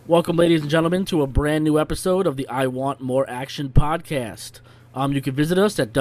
Welcome, ladies and gentlemen, to a brand new episode of the I Want More Action podcast. You can visit us at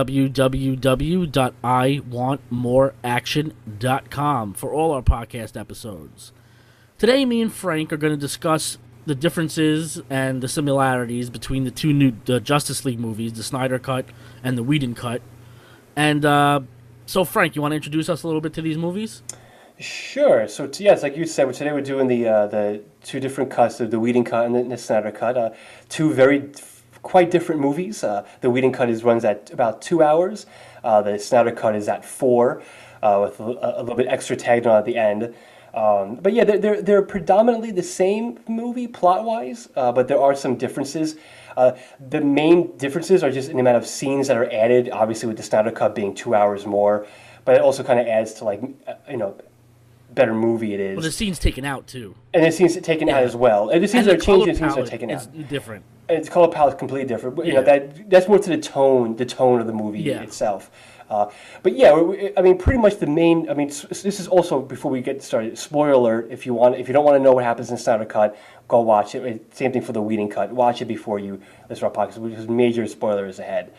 www.iwantmoreaction.com for all our podcast episodes. Today, me and Frank are going to discuss the differences and the similarities between the two new Justice League movies, the Snyder Cut and the Whedon Cut. And so, Frank, you want to introduce us a little bit to these movies? Sure. So yes, like you said, today we're doing the two different cuts of the Whedon cut and the Snyder cut. Two quite different movies. The Whedon cut runs at about 2 hours. The Snyder cut is at 4, with a little bit extra tagged on at the end. But yeah, they're predominantly the same movie plot wise, but there are some differences. The main differences are just in the amount of scenes that are added. Obviously, with the Snyder cut being 2 hours more, but it also kind of adds to better movie it is. Well, the scene's taken out too, and the scenes taken out as well. And the scenes are changing, the scenes are taken out. It's different. And its color palette is completely different. But, that's more to the tone of the movie itself. But yeah, pretty much the main. This is also before we get started. Spoiler alert: if you don't want to know what happens in Snyder Cut, go watch it. Same thing for the Whedon Cut. Watch it before you listen to our podcast, because major spoilers ahead.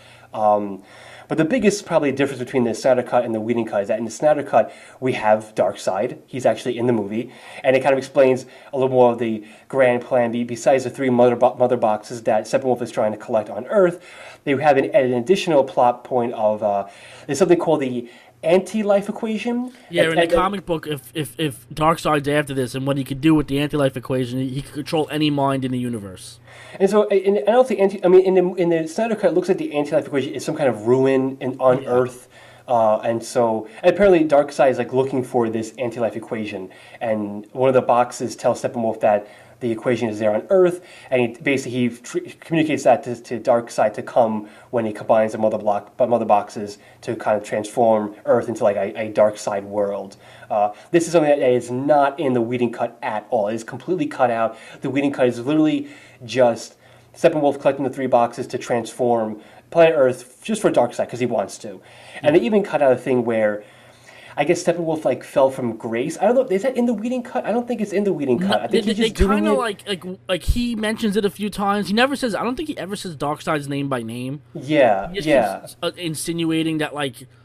But the biggest probably difference between the Snyder Cut and the Whedon Cut is that in the Snyder Cut, we have Darkseid. He's actually in the movie. And it kind of explains a little more of the grand plan. Besides the three mother boxes that Steppenwolf is trying to collect on Earth, they have an additional plot point of there's something called the anti-life equation. Yeah, in the comic book, if Darkseid's after this, and what he could do with the anti-life equation, he could control any mind in the universe. And so, and I don't think in the Snyder Cut, it looks like the anti-life equation is some kind of ruin on Earth. And apparently Darkseid is looking for this anti-life equation, and one of the boxes tells Steppenwolf that the equation is there on Earth, and he communicates that to Darkseid to come when he combines the mother boxes to kind of transform Earth into a Darkseid world. This is something that is not in the Whedon Cut at all. It is completely cut out. The Whedon Cut is literally just Steppenwolf collecting the three boxes to transform planet Earth just for Darkseid because he wants to. And they even cut out a thing where I guess Steppenwolf fell from grace. I don't know. Is that in the Whedon Cut? I don't think it's in the Whedon Cut. I think he's just doing it. Like he mentions it a few times. He never says. I don't think he ever says Darkseid's name by name. Yeah, he just keeps, insinuating that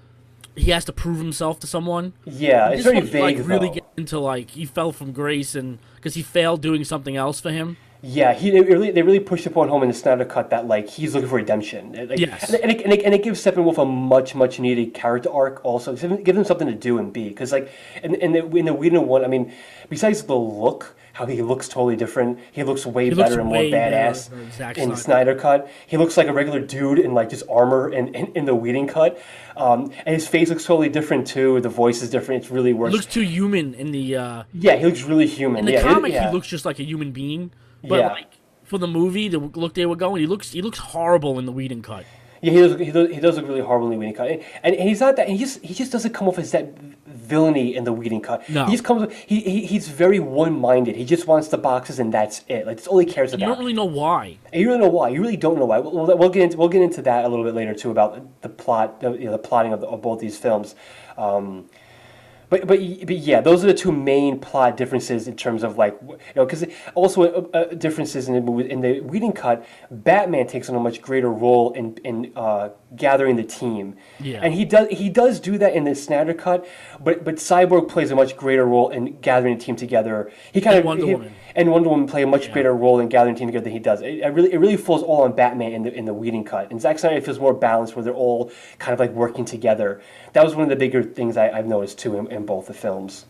he has to prove himself to someone. Yeah, it's very vague. Really get into he fell from grace and because he failed doing something else for him. Yeah, they really pushed the point home in the Snyder Cut that he's looking for redemption. Yes, and it gives Steppenwolf a much needed character arc also. Give him something to do and be, because in the Whedon one, besides the look, how he looks totally different. He looks way better and more badass in the Snyder Cut. He looks like a regular dude in just armor in the Whedon Cut. And his face looks totally different too. The voice is different. It's really worse. He looks too human in the. Yeah, he looks really human. In the comic, he looks just like a human being. But for the movie, the look they were going, he looks horrible in the Whedon Cut. Yeah, he does look really horrible in the Whedon Cut, and he's not that. He just doesn't come off as that villainy in the Whedon Cut. No, he just comes. He's very one-minded. He just wants the boxes, and that's it. That's all he cares about. You don't really know why. And you really know why. You really don't know why. We'll get into that a little bit later too, about the plot, the plotting of both these films. But yeah, those are the two main plot differences in terms of because also differences in the movie. In the Whedon Cut, Batman takes on a much greater role in gathering the team. Yeah, and he does do that in the Snyder Cut, but Cyborg plays a much greater role in gathering the team together. And Wonder Woman play a much greater role in gathering the team together than he does. It really falls all on Batman in the Whedon Cut. And Zack Snyder feels more balanced, where they're all kind of working together. That was one of the bigger things I've noticed too in both the films.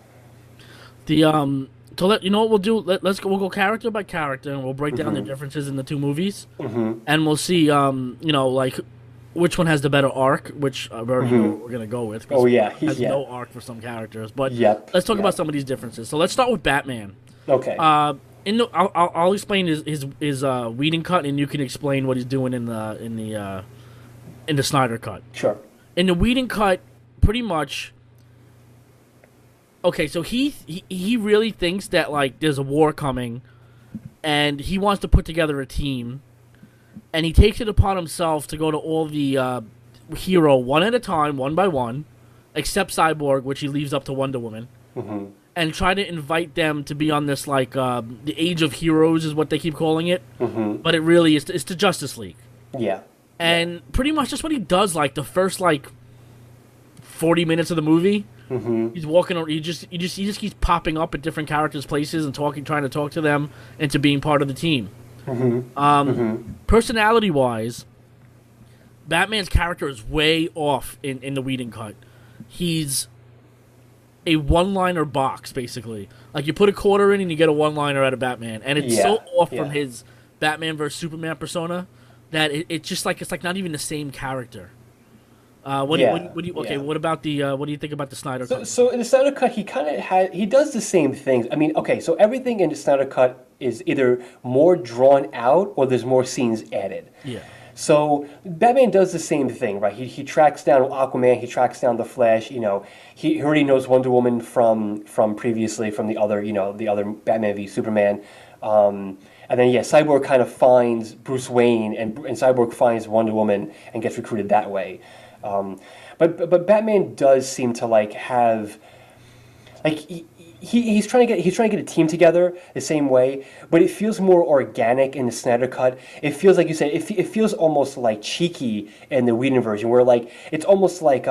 So you know what we'll do? We'll go character by character, and we'll break down the differences in the two movies, and we'll see which one has the better arc, which I already know what we're gonna go with. Oh yeah, has no arc for some characters, but let's talk about some of these differences. So let's start with Batman. Okay. I'll explain his Whedon Cut, and you can explain what he's doing in the Snyder Cut. Sure. In the Whedon Cut, pretty much. Okay, so he really thinks that there's a war coming, and he wants to put together a team, and he takes it upon himself to go to all the hero one at a time, one by one, except Cyborg, which he leaves up to Wonder Woman. and try to invite them to be on this like the Age of Heroes is what they keep calling it, but it really is it's the Justice League. Yeah. And pretty much that's what he does. Like the first 40 minutes of the movie, he's walking. He just keeps popping up at different characters' places and trying to talk to them into being part of the team. Personality wise, Batman's character is way off in the Whedon cut. He's a one-liner box, basically. Like, you put a quarter in and you get a one-liner out of Batman. And it's so off from his Batman vs. Superman persona that it's just like, it's like not even the same character. What do you think about the Snyder Cut? So in the Snyder Cut, he does the same things. I mean, okay, so everything in the Snyder Cut is either more drawn out or there's more scenes added. Yeah. So Batman does the same thing, right? He tracks down Aquaman, he tracks down the Flash. You know, he already knows Wonder Woman from previously from the other Batman v Superman. And then Cyborg kind of finds Bruce Wayne, and Cyborg finds Wonder Woman and gets recruited that way. But Batman does seem to have he's trying to get a team together the same way, but it feels more organic in the Snyder Cut. It feels like you said, it feels almost like cheeky in the Whedon version, where it's almost like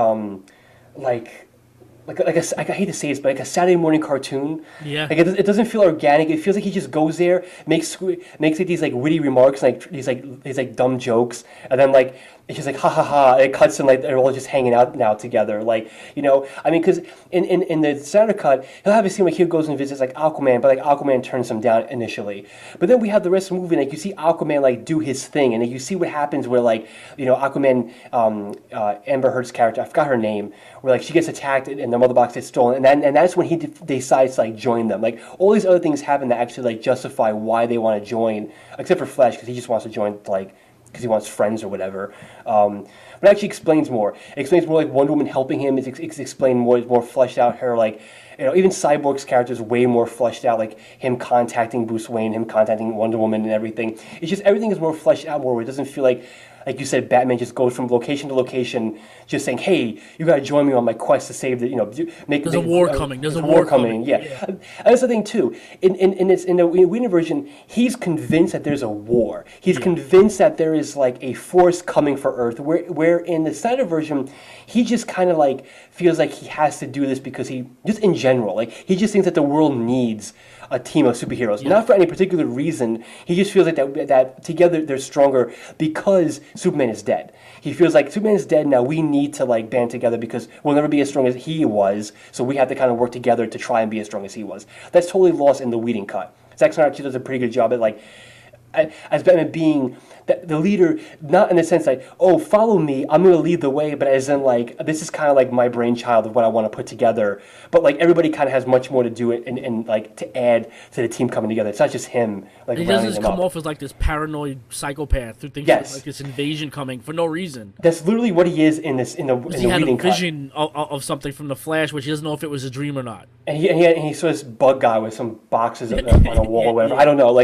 I hate to say this, but like a Saturday morning cartoon. Yeah. Like it doesn't feel organic. It feels like he just goes there, makes these witty remarks, these dumb jokes, and then it's just ha ha ha. And it cuts and they're all just hanging out now together. Because in the Snyder Cut, he'll have a scene he goes and visits Aquaman, but Aquaman turns him down initially. But then we have the rest of the movie, you see Aquaman do his thing, and you see what happens where Aquaman, Amber Heard's character, I forgot her name, where she gets attacked and the mother box gets stolen, and that's when he decides to join them. All these other things happen that actually justify why they want to join, except for Flash, because he just wants to join because he wants friends or whatever. But it actually explains more. It explains more Wonder Woman helping him. It's explained more fleshed out. Her even Cyborg's character is way more fleshed out. Him contacting Bruce Wayne, him contacting Wonder Woman, and everything. It's just everything is more fleshed out more. Where it doesn't feel like you said, Batman just goes from location to location, just saying, "Hey, you got to join me on my quest to save the There's a war coming. There's a war coming." Yeah. And that's the thing too. In the Whedon version, he's convinced that there's a war. He's convinced that there is a force coming for Earth. Where in the Snyder version, he just kind of feels like he has to do this because he just in general he just thinks that the world needs a team of superheroes, not for any particular reason. He just feels that together they're stronger because Superman is dead. He feels like Superman is dead now. We need to band together because we'll never be as strong as he was. So we have to kind of work together to try and be as strong as he was. That's totally lost in the Whedon cut. Zack Snyder actually does a pretty good job at as Batman being the leader, not in the sense follow me, I'm going to lead the way, but as in this is kind of my brainchild of what I want to put together. But everybody kind of has much more to do it and to add to the team coming together. It's not just him. He doesn't just come off as this paranoid psychopath who thinks there's this invasion coming for no reason. That's literally what he is in the he had a vision of something from the Flash, which he doesn't know if it was a dream or not. And he saw this bug guy with some boxes on a wall or whatever. I don't know.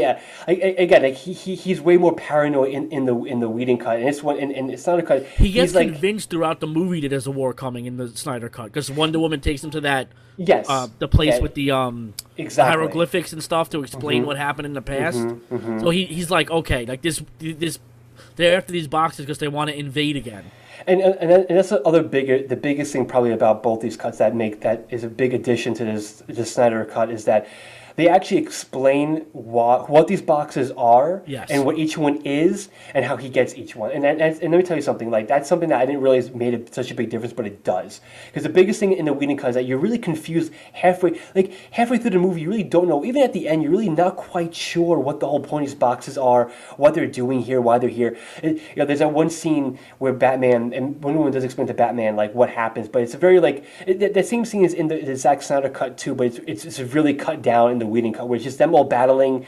Again, he's way more paranoid in the Whedon cut, and it's in the Snyder cut. He gets convinced throughout the movie that there's a war coming in the Snyder cut because Wonder Woman takes him to that the place with the hieroglyphics and stuff to explain what happened in the past. So he's okay, this they're after these boxes because they want to invade again. And that's the biggest thing probably about both these cuts that is a big addition to this Snyder cut is that they actually explain what these boxes are and what each one is and how he gets each one. And let me tell you something, that's something that I didn't realize made such a big difference, but it does. Because the biggest thing in the Whedon cut is that you're really confused halfway through the movie. You really don't know. Even at the end, you're really not quite sure what the whole point of these boxes are, what they're doing here, why they're here. There's that one scene where Batman, and Wonder Woman does explain to Batman what happens, but it's a very that same scene is in the Zack Snyder cut too, but it's really cut down in the Whedon cut, where it's just them all battling.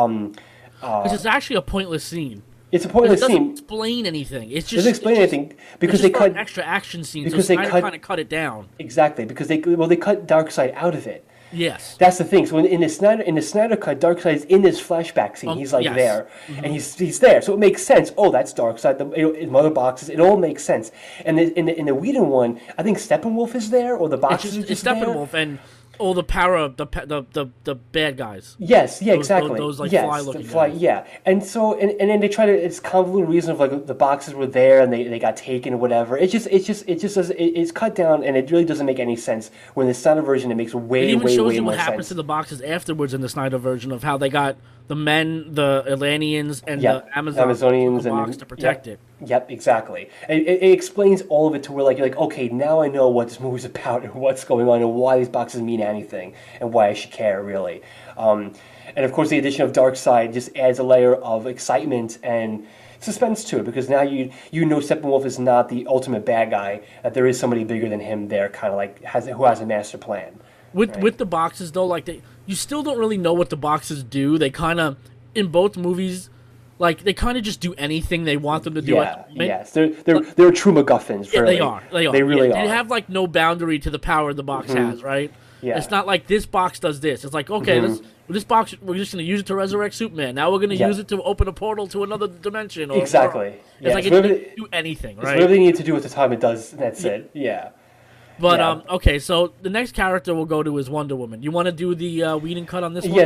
Because it's actually a pointless scene. It's a pointless scene. It doesn't explain anything. It doesn't explain anything because they cut extra action scenes. Because so they kind of cut it down. Exactly, because they cut Darkseid out of it. Yes, that's the thing. So in the Snyder cut, Darkseid is in this flashback scene. He's there, and he's there. So it makes sense. Oh, that's Darkseid. The mother boxes. It all makes sense. And in the Whedon one, I think Steppenwolf is there, or the boxes are just Steppenwolf there. and Oh, the power of the bad guys. Yes, yeah, exactly. Those like yes, fly-looking guys. yeah. And so, and then they try to, it's convoluted reason of like the boxes were there and they got taken or whatever. It's cut down and it really doesn't make any sense. When the Snyder version, it makes It way, even way, shows way you more what happens sense. to the boxes afterwards in the Snyder version of how they got the men, the Atlanteans, and Yep, the Amazonians Amazonians the and box to protect yep, it. Yep, exactly. And it explains all of it to where like you're like, okay, now I know what this movie's about and what's going on and why these boxes mean anything and why I should care really. And of course, the addition of Darkseid just adds a layer of excitement and suspense to it because now you know Steppenwolf is not the ultimate bad guy. That there is somebody bigger than him there, kind of like who has a master plan. With the boxes though, like you still don't really know what the boxes do. They kind of in both movies, like they kind of just do anything they want them to do. Yeah, yes, they're true MacGuffins. Yeah, really. they are. They really yeah, are. They have like no boundary to the power the box has, right? Yeah. It's not like this box does this. It's like okay, this box we're just gonna use it to resurrect Superman. Now we're gonna use it to open a portal to another dimension. Or, exactly. It's Yeah, like so it doesn't do anything, right? Whatever they need to do at the time, it does. That's it. Yeah. But Yeah. okay, so the next character we'll go to is Wonder Woman. You want to do the Whedon cut on this one? Yeah,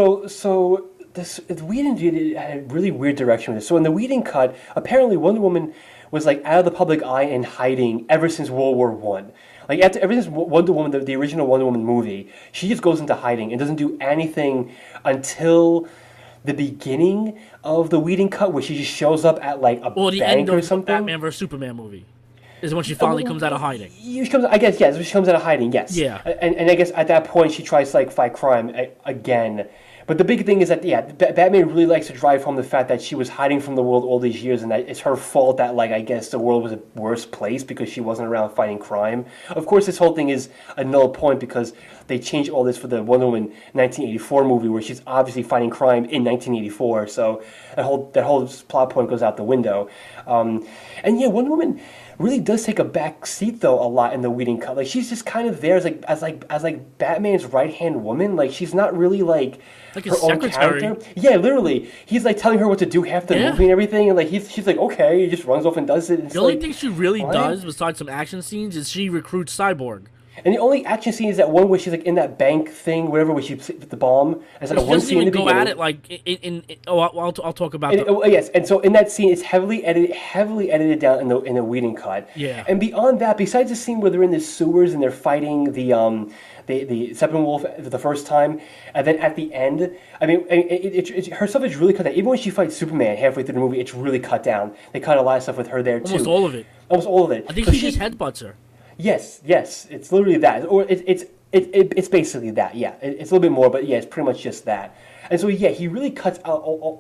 so this Whedon did it had a really weird direction with this. So in the Whedon cut, apparently Wonder Woman was like out of the public eye and hiding ever since World War One. Like ever since Wonder Woman, the original Wonder Woman movie, she just goes into hiding and doesn't do anything until the beginning of the Whedon cut, where she just shows up at like a Or the bank end or of the something. Batman vs Superman movie is when she finally comes out of hiding. She comes, I guess, yes. She comes out of hiding, yes. Yeah. And I guess at that point she tries to like fight crime again. But the big thing is that Batman really likes to drive home the fact that she was hiding from the world all these years, and that it's her fault that like I guess the world was a worse place because she wasn't around fighting crime. Of course, this whole thing is a null point because they changed all this for the Wonder Woman 1984 movie, where she's obviously fighting crime in 1984. So that whole plot point goes out the window. And yeah, Wonder Woman really does take a back seat though a lot in the Whedon cut. Like she's just kind of there as Batman's right hand woman. Like she's not really like Like her his own secretary. character. Yeah, literally. He's like telling her what to do half the Yeah. movie and everything, and like she's like okay, he just runs off and does it. And it's The only like, thing she really what? does, besides some action scenes, is she recruits Cyborg. And the only action scene is that one where she's like in that bank thing, whatever, where she with the bomb. It's like She a one doesn't scene in even the go beginning. at it like I'll talk about And, the, yes, and so in that scene, it's heavily edited down in the Whedon cut. Yeah. And beyond that, besides the scene where they're in the sewers and they're fighting the Steppenwolf for the first time, and then at the end, I mean, her stuff is really cut down. Even when she fights Superman halfway through the movie, it's really cut down. They cut a lot of stuff with her there too. almost all of it. Almost all of it. I think So he just headbutts her. Yes, it's literally that, or it's basically that. Yeah, it's a little bit more, but yeah, it's pretty much just that. And so yeah, he really cuts out.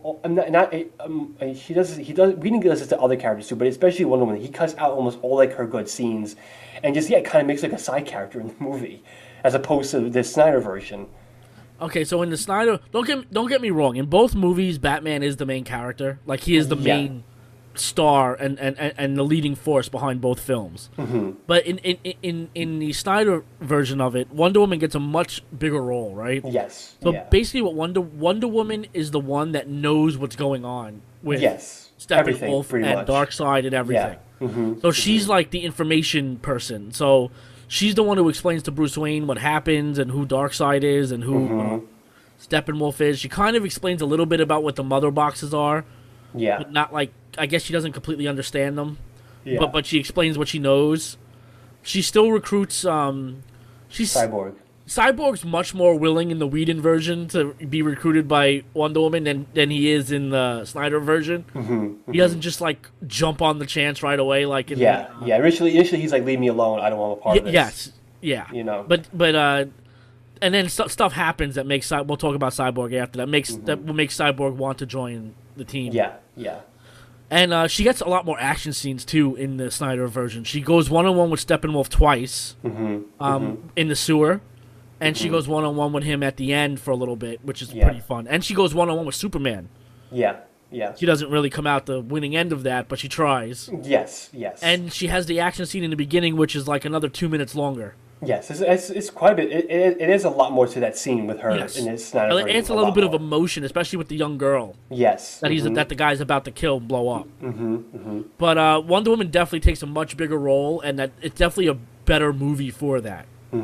He does. Whedon does this to other characters too, but especially Wonder Woman. He cuts out almost all like her good scenes, and just kind of makes like a side character in the movie, as opposed to the Snyder version. Okay, so in the Snyder, don't get me wrong. In both movies, Batman is the main character. Like he is the main star and the leading force behind both films. Mm-hmm. But in the Snyder version of it, Wonder Woman gets a much bigger role, right? Yes. So yeah. basically, what Wonder Woman is the one that knows what's going on with Yes. Everything, Steppenwolf pretty and much. Darkseid and everything. Yeah. Mm-hmm. So she's like the information person. So she's the one who explains to Bruce Wayne what happens and who Darkseid is and who Steppenwolf is. She kind of explains a little bit about what the mother boxes are, Yeah. but not like, I guess she doesn't completely understand them. Yeah. But she explains what she knows. She still recruits. She's Cyborg. Cyborg's much more willing in the Whedon version to be recruited by Wonder Woman than he is in the Snyder version. Mm-hmm. He doesn't just like jump on the chance right away like in Yeah. Initially he's like, leave me alone. I don't want a part of this. Yes. Yeah. You know. But and then stuff happens that makes we'll talk about Cyborg after that will make Cyborg want to join the team. Yeah. And she gets a lot more action scenes too in the Snyder version. She goes one-on-one with Steppenwolf twice in the sewer, and she goes one-on-one with him at the end for a little bit, which is pretty fun. And she goes one-on-one with Superman. Yeah. She doesn't really come out the winning end of that, but she tries. Yes. And she has the action scene in the beginning, which is like another 2 minutes longer. Yes, it's quite a bit. It is a lot more to that scene with her in this Snyder version. It adds a little bit of emotion, especially with the young girl. Yes. That the guy's about to kill and blow up. But Wonder Woman definitely takes a much bigger role, and that it's definitely a better movie for that.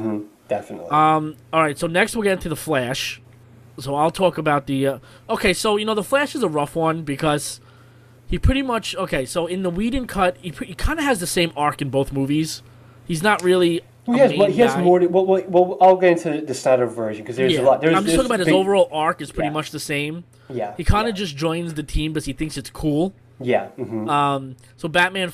definitely. All right, so next we'll get into the Flash. So I'll talk about the. Okay, so the Flash is a rough one because he pretty much. Okay, so in the Whedon cut, he kind of has the same arc in both movies. He's not really. He has more. Well, I'll get into the Snyder version because there's a lot. I'm just talking about his overall arc is pretty much the same. Yeah. He kind of just joins the team because he thinks it's cool. Yeah. Mm-hmm. So Batman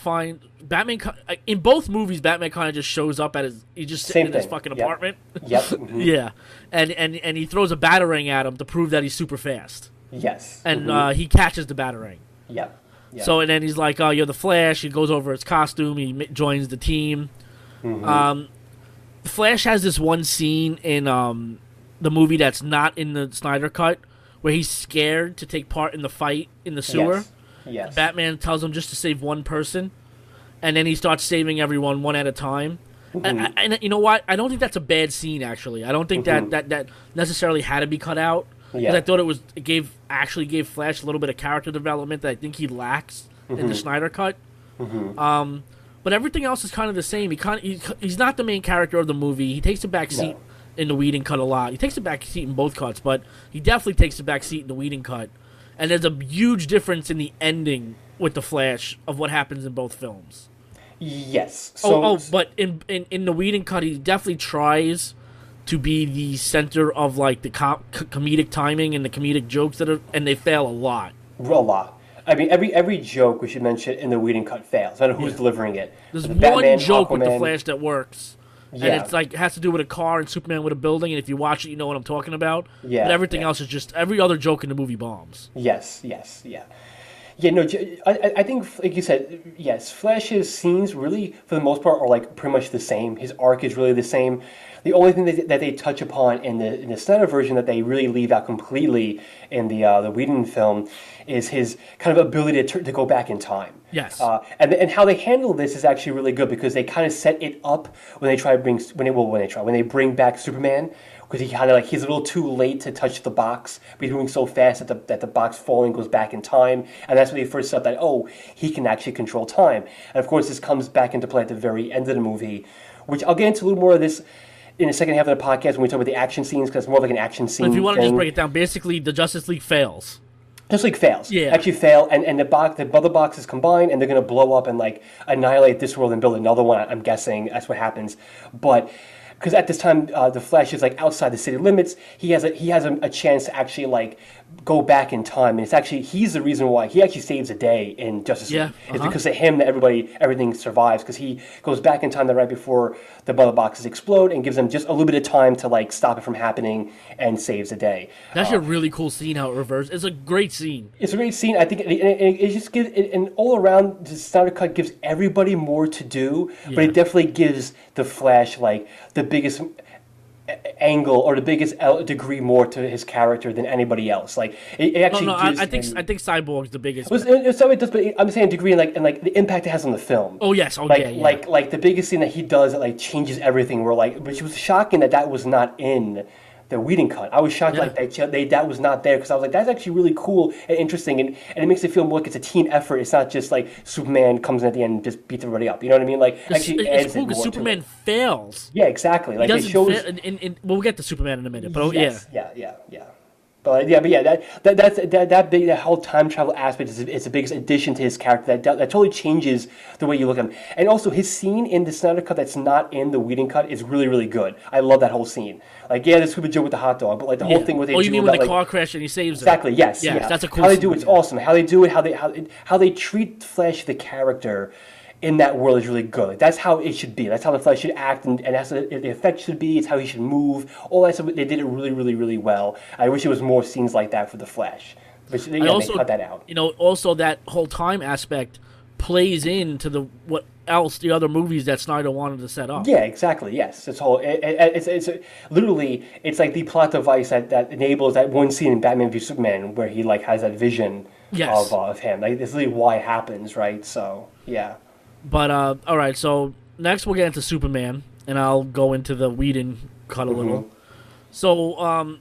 in both movies, Batman kind of just shows up he's just sitting in his fucking apartment. Yep. Mm-hmm. Yeah, and he throws a batarang at him to prove that he's super fast. Yes. And he catches the batarang. Yeah. So and then he's like, "Oh, you're the Flash." He goes over his costume. He joins the team. Mm-hmm. Flash has this one scene in the movie that's not in the Snyder cut where he's scared to take part in the fight in the sewer. Yes. Batman tells him just to save one person, and then he starts saving everyone one at a time. Mm-hmm. And you know what? I don't think that's a bad scene. Actually, I don't think that necessarily had to be cut out. Because I thought it gave Flash a little bit of character development that I think he lacks in the Snyder cut. But everything else is kind of the same. He's not the main character of the movie. He takes a back seat in the Whedon cut a lot. He takes a back seat in both cuts, but he definitely takes a back seat in the Whedon cut. And there's a huge difference in the ending with the Flash of what happens in both films. Yes. But in the Whedon cut, he definitely tries to be the center of like the comedic timing and the comedic jokes and they fail a lot. A lot. I mean, every joke we should mention in the Whedon cut fails. I don't know who's delivering it. There's one Batman, joke Aquaman, with the Flash that works. And it's like it has to do with a car and Superman with a building, and if you watch it, you know what I'm talking about. Yeah. But everything else is just every other joke in the movie bombs. Yes. Yeah, no, I think, like you said, yes, Flash's scenes really, for the most part, are like pretty much the same. His arc is really the same. The only thing that they touch upon in the Snyder version that they really leave out completely in the Whedon film is his kind of ability to go back in time. Yes. And how they handle this is actually really good because they kind of set it up when they bring back Superman. Because he kind of he's a little too late to touch the box, but he's moving so fast that the box falling goes back in time, and that's when they first said that he can actually control time. And of course, this comes back into play at the very end of the movie, which I'll get into a little more of this in the second half of the podcast when we talk about the action scenes, because it's more like an action scene. But if you want to thing. just break it down, basically the Justice League fails. Justice League fails. Yeah. Actually fail, and the other boxes combine, and they're going to blow up and annihilate this world and build another one. I'm guessing that's what happens, but. Because at this time, the Flash is outside the city limits. He has a chance to actually go back in time, and he's the reason why he actually saves a day in Justice League. It's because of him that everything survives. Because he goes back in time right before the mother boxes explode and gives them just a little bit of time to stop it from happening and saves a day. That's a really cool scene. How it reverses. It's a great scene. It's a great scene. I think it just gives and all around the Snyder Cut gives everybody more to do, but it definitely gives the Flash the biggest angle or the biggest degree more to his character than anybody else. It actually. I think Cyborg's the biggest. So it does, but I'm saying degree and the impact it has on the film. Oh yes, Like the biggest thing that he does that changes everything. Which was shocking that was not in the Whedon cut. I was shocked that was not there because I was that's actually really cool and interesting and it makes it feel more like it's a team effort. It's not just Superman comes in at the end and just beats everybody up. You know what I mean? It's cool because Superman fails. Yeah, exactly. It shows. We'll get to Superman in a minute, but yes, yeah. That whole time travel aspect is the biggest addition to his character. That totally changes the way you look at him. And also, his scene in the Snyder cut that's not in the Whedon cut is really, really good. I love that whole scene. The stupid joke with the hot dog, but the whole thing with you mean with the car crash and he saves exactly, it? Yes, that's a cool. How they do it's awesome. How they do it, how they treat Flash the character in that world is really good. That's how it should be. That's how the Flash should act, and that's what the effect should be. It's how he should move. All that stuff. They did it really, really, really well. I wish there was more scenes like that for the Flash. But they cut that out. Also that whole time aspect plays into what else the other movies that Snyder wanted to set up. Yeah, exactly. Yes, it's literally it's like the plot device that enables that one scene in Batman v Superman where he has that vision of him. It's literally why it happens, right? So yeah. But all right, so next we'll get into Superman, and I'll go into the Whedon cut a little. So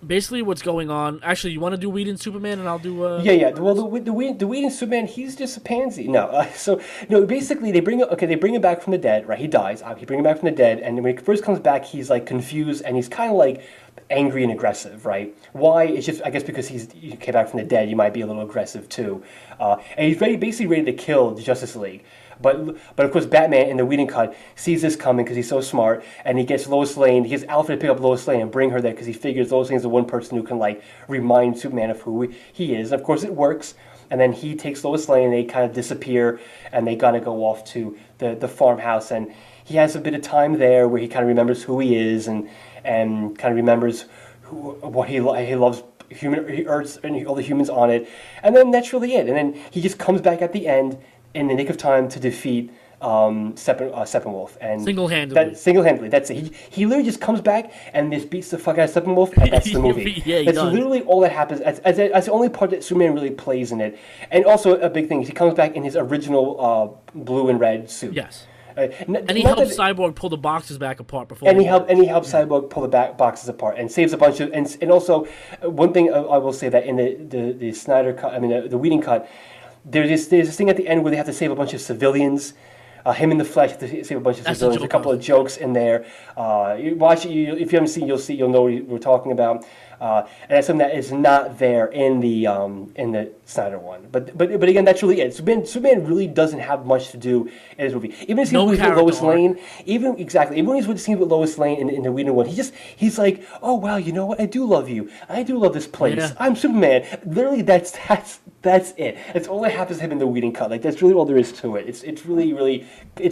basically what's going on. Actually, you want to do Whedon Superman, and I'll do. Yeah. Well, the Whedon Superman, he's just a pansy. No, so no. Basically, they bring him back from the dead. Right, he dies. He bring him back from the dead, and when he first comes back, he's like confused and he's kind of like angry and aggressive. Right? Why? It's just I guess because he came back from the dead. You might be a little aggressive too, and he's basically ready to kill the Justice League. But of course, Batman in the Whedon cut sees this coming because he's so smart, and he gets Lois Lane. He gets Alfred to pick up Lois Lane and bring her there because he figures Lois Lane is the one person who can like remind Superman of who he is. And of course, it works. And then he takes Lois Lane, and they kind of disappear, and they gotta go off to the farmhouse. And he has a bit of time there where he kind of remembers who he is, and kind of remembers what he loves. Earth and all the humans on it, and then that's really it. And then he just comes back at the end in the nick of time to defeat Steppenwolf, and single-handedly. That's it. He literally just comes back and just beats the fuck out of Steppenwolf, and that's the movie. That's literally all that happens. That's the only part that Superman really plays in it. And also a big thing is he comes back in his original blue and red suit. Yes. And he helps Cyborg pull the boxes back apart before. And he helps Cyborg pull the boxes apart and saves a bunch of. And also, one thing I will say that in the Snyder cut, the Whedon cut, there's this thing at the end where they have to save a bunch of civilians. Him in the flesh have to save a bunch of civilians. A couple of jokes in there. You watch it. If you haven't seen, you'll know what we're talking about. And that's something that is not there in the Snyder one. But again, that's really it. Superman really doesn't have much to do in this movie. Even if he's with Lois Lane, even when he's with the scene with Lois Lane in the Whedon one, he's like, oh wow, you know what? I do love you. I do love this place. Yeah. I'm Superman. Literally, that's it. That's all that happens to him in the Whedon cut. Like that's really all there is to it. It's really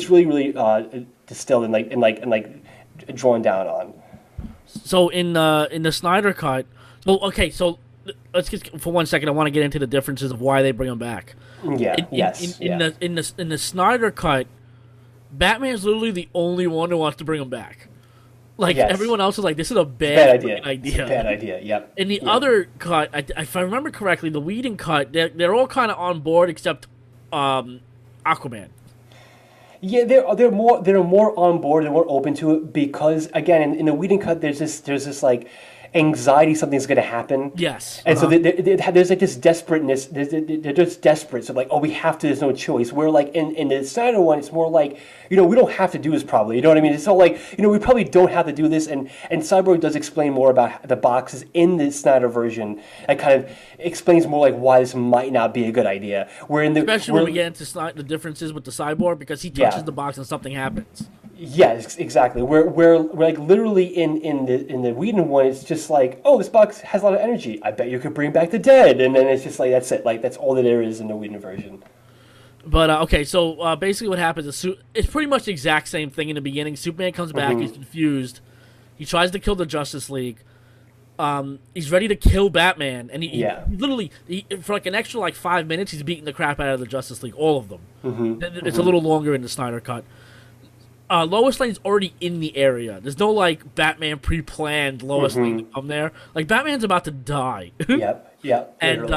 distilled and drawn down on. So in the Snyder cut, so let's just for 1 second. I want to get into the differences of why they bring him back. Yeah. In the Snyder cut, Batman is literally the only one who wants to bring him back. Like everyone else is like, this is a bad idea. It's a bad idea. Yep. In the other cut, if I remember correctly, the Whedon cut, they're all kind of on board except Aquaman. Yeah, they're more on board. They're more open to it because again, in the Whedon cut, there's this like anxiety something's going to happen. Yes. And so there's like this desperateness. They're just desperate. So like, oh, we have to. There's no choice. Where like in the Snyder one, it's more like, we don't have to do this probably. You know what I mean? It's all like, we probably don't have to do this. And Cyborg does explain more about the boxes in the Snyder version. And kind of explains more like why this might not be a good idea. Especially when we get into the differences with the Cyborg because he touches the box and something happens. Yes, exactly. We're like literally in the Whedon one, it's just like, oh, this box has a lot of energy. I bet you could bring back the dead, and then it's just like that's it. Like that's all that there is in the Whedon version. But okay, so basically what happens is it's pretty much the exact same thing in the beginning. Superman comes back, he's confused, he tries to kill the Justice League. He's ready to kill Batman, and he literally for like an extra 5 minutes, he's beating the crap out of the Justice League, all of them. It's a little longer in the Snyder cut. Lois Lane's already in the area. There's no Batman pre-planned Lois Lane to come there. Like Batman's about to die. Yep.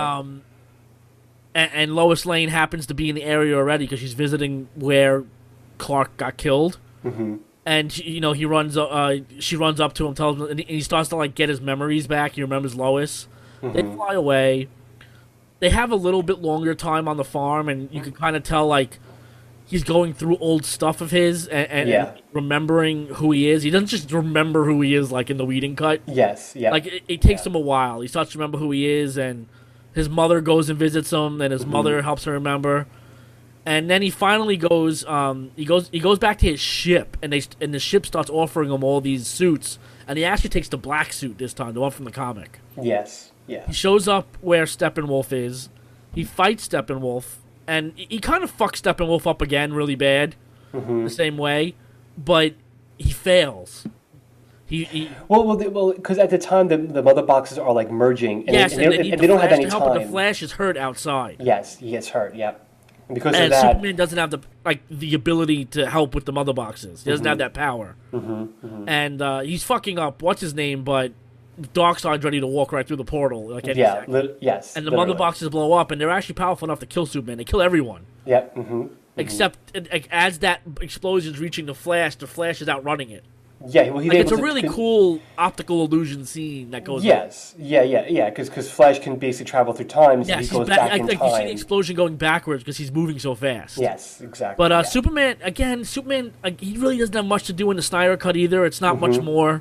And Lois Lane happens to be in the area already because she's visiting where Clark got killed. And he runs. She runs up to him, tells him, and he starts to get his memories back. He remembers Lois. They fly away. They have a little bit longer time on the farm, and you can kind of tell he's going through old stuff of his and remembering who he is. He doesn't just remember who he is like in the Whedon cut. Yes, yeah. It takes him a while. He starts to remember who he is, and his mother goes and visits him, and his mother helps him remember. And then he finally goes. He goes back to his ship, and the ship starts offering him all these suits, and he actually takes the black suit this time, the one from the comic. Yes, yeah. He shows up where Steppenwolf is. He fights Steppenwolf. And he kind of fucks Steppenwolf up again really bad, the same way, but he fails. Well, because at the time the mother boxes are merging, and they don't have any time. But the Flash is hurt outside. Yes, he gets hurt. Yeah, and because of that, Superman doesn't have the ability to help with the mother boxes. He doesn't have that power, and he's fucking up. What's his name? But Darkseid's ready to walk right through the portal. Yes. And the mother boxes blow up, and they're actually powerful enough to kill Superman. They kill everyone. Yep. Except as that explosion's reaching the Flash is outrunning it. Yeah, well, he's Like able it's a to. really cool optical illusion scene that goes on. Yes, yeah. Because Flash can basically travel through time, so Yes, he he's goes back. back in Like you see the time. explosion going backwards because he's moving so fast. Yes, exactly. But yeah. Superman, again, he really doesn't have much to do in the Snyder Cut either. It's not Mm-hmm. much more.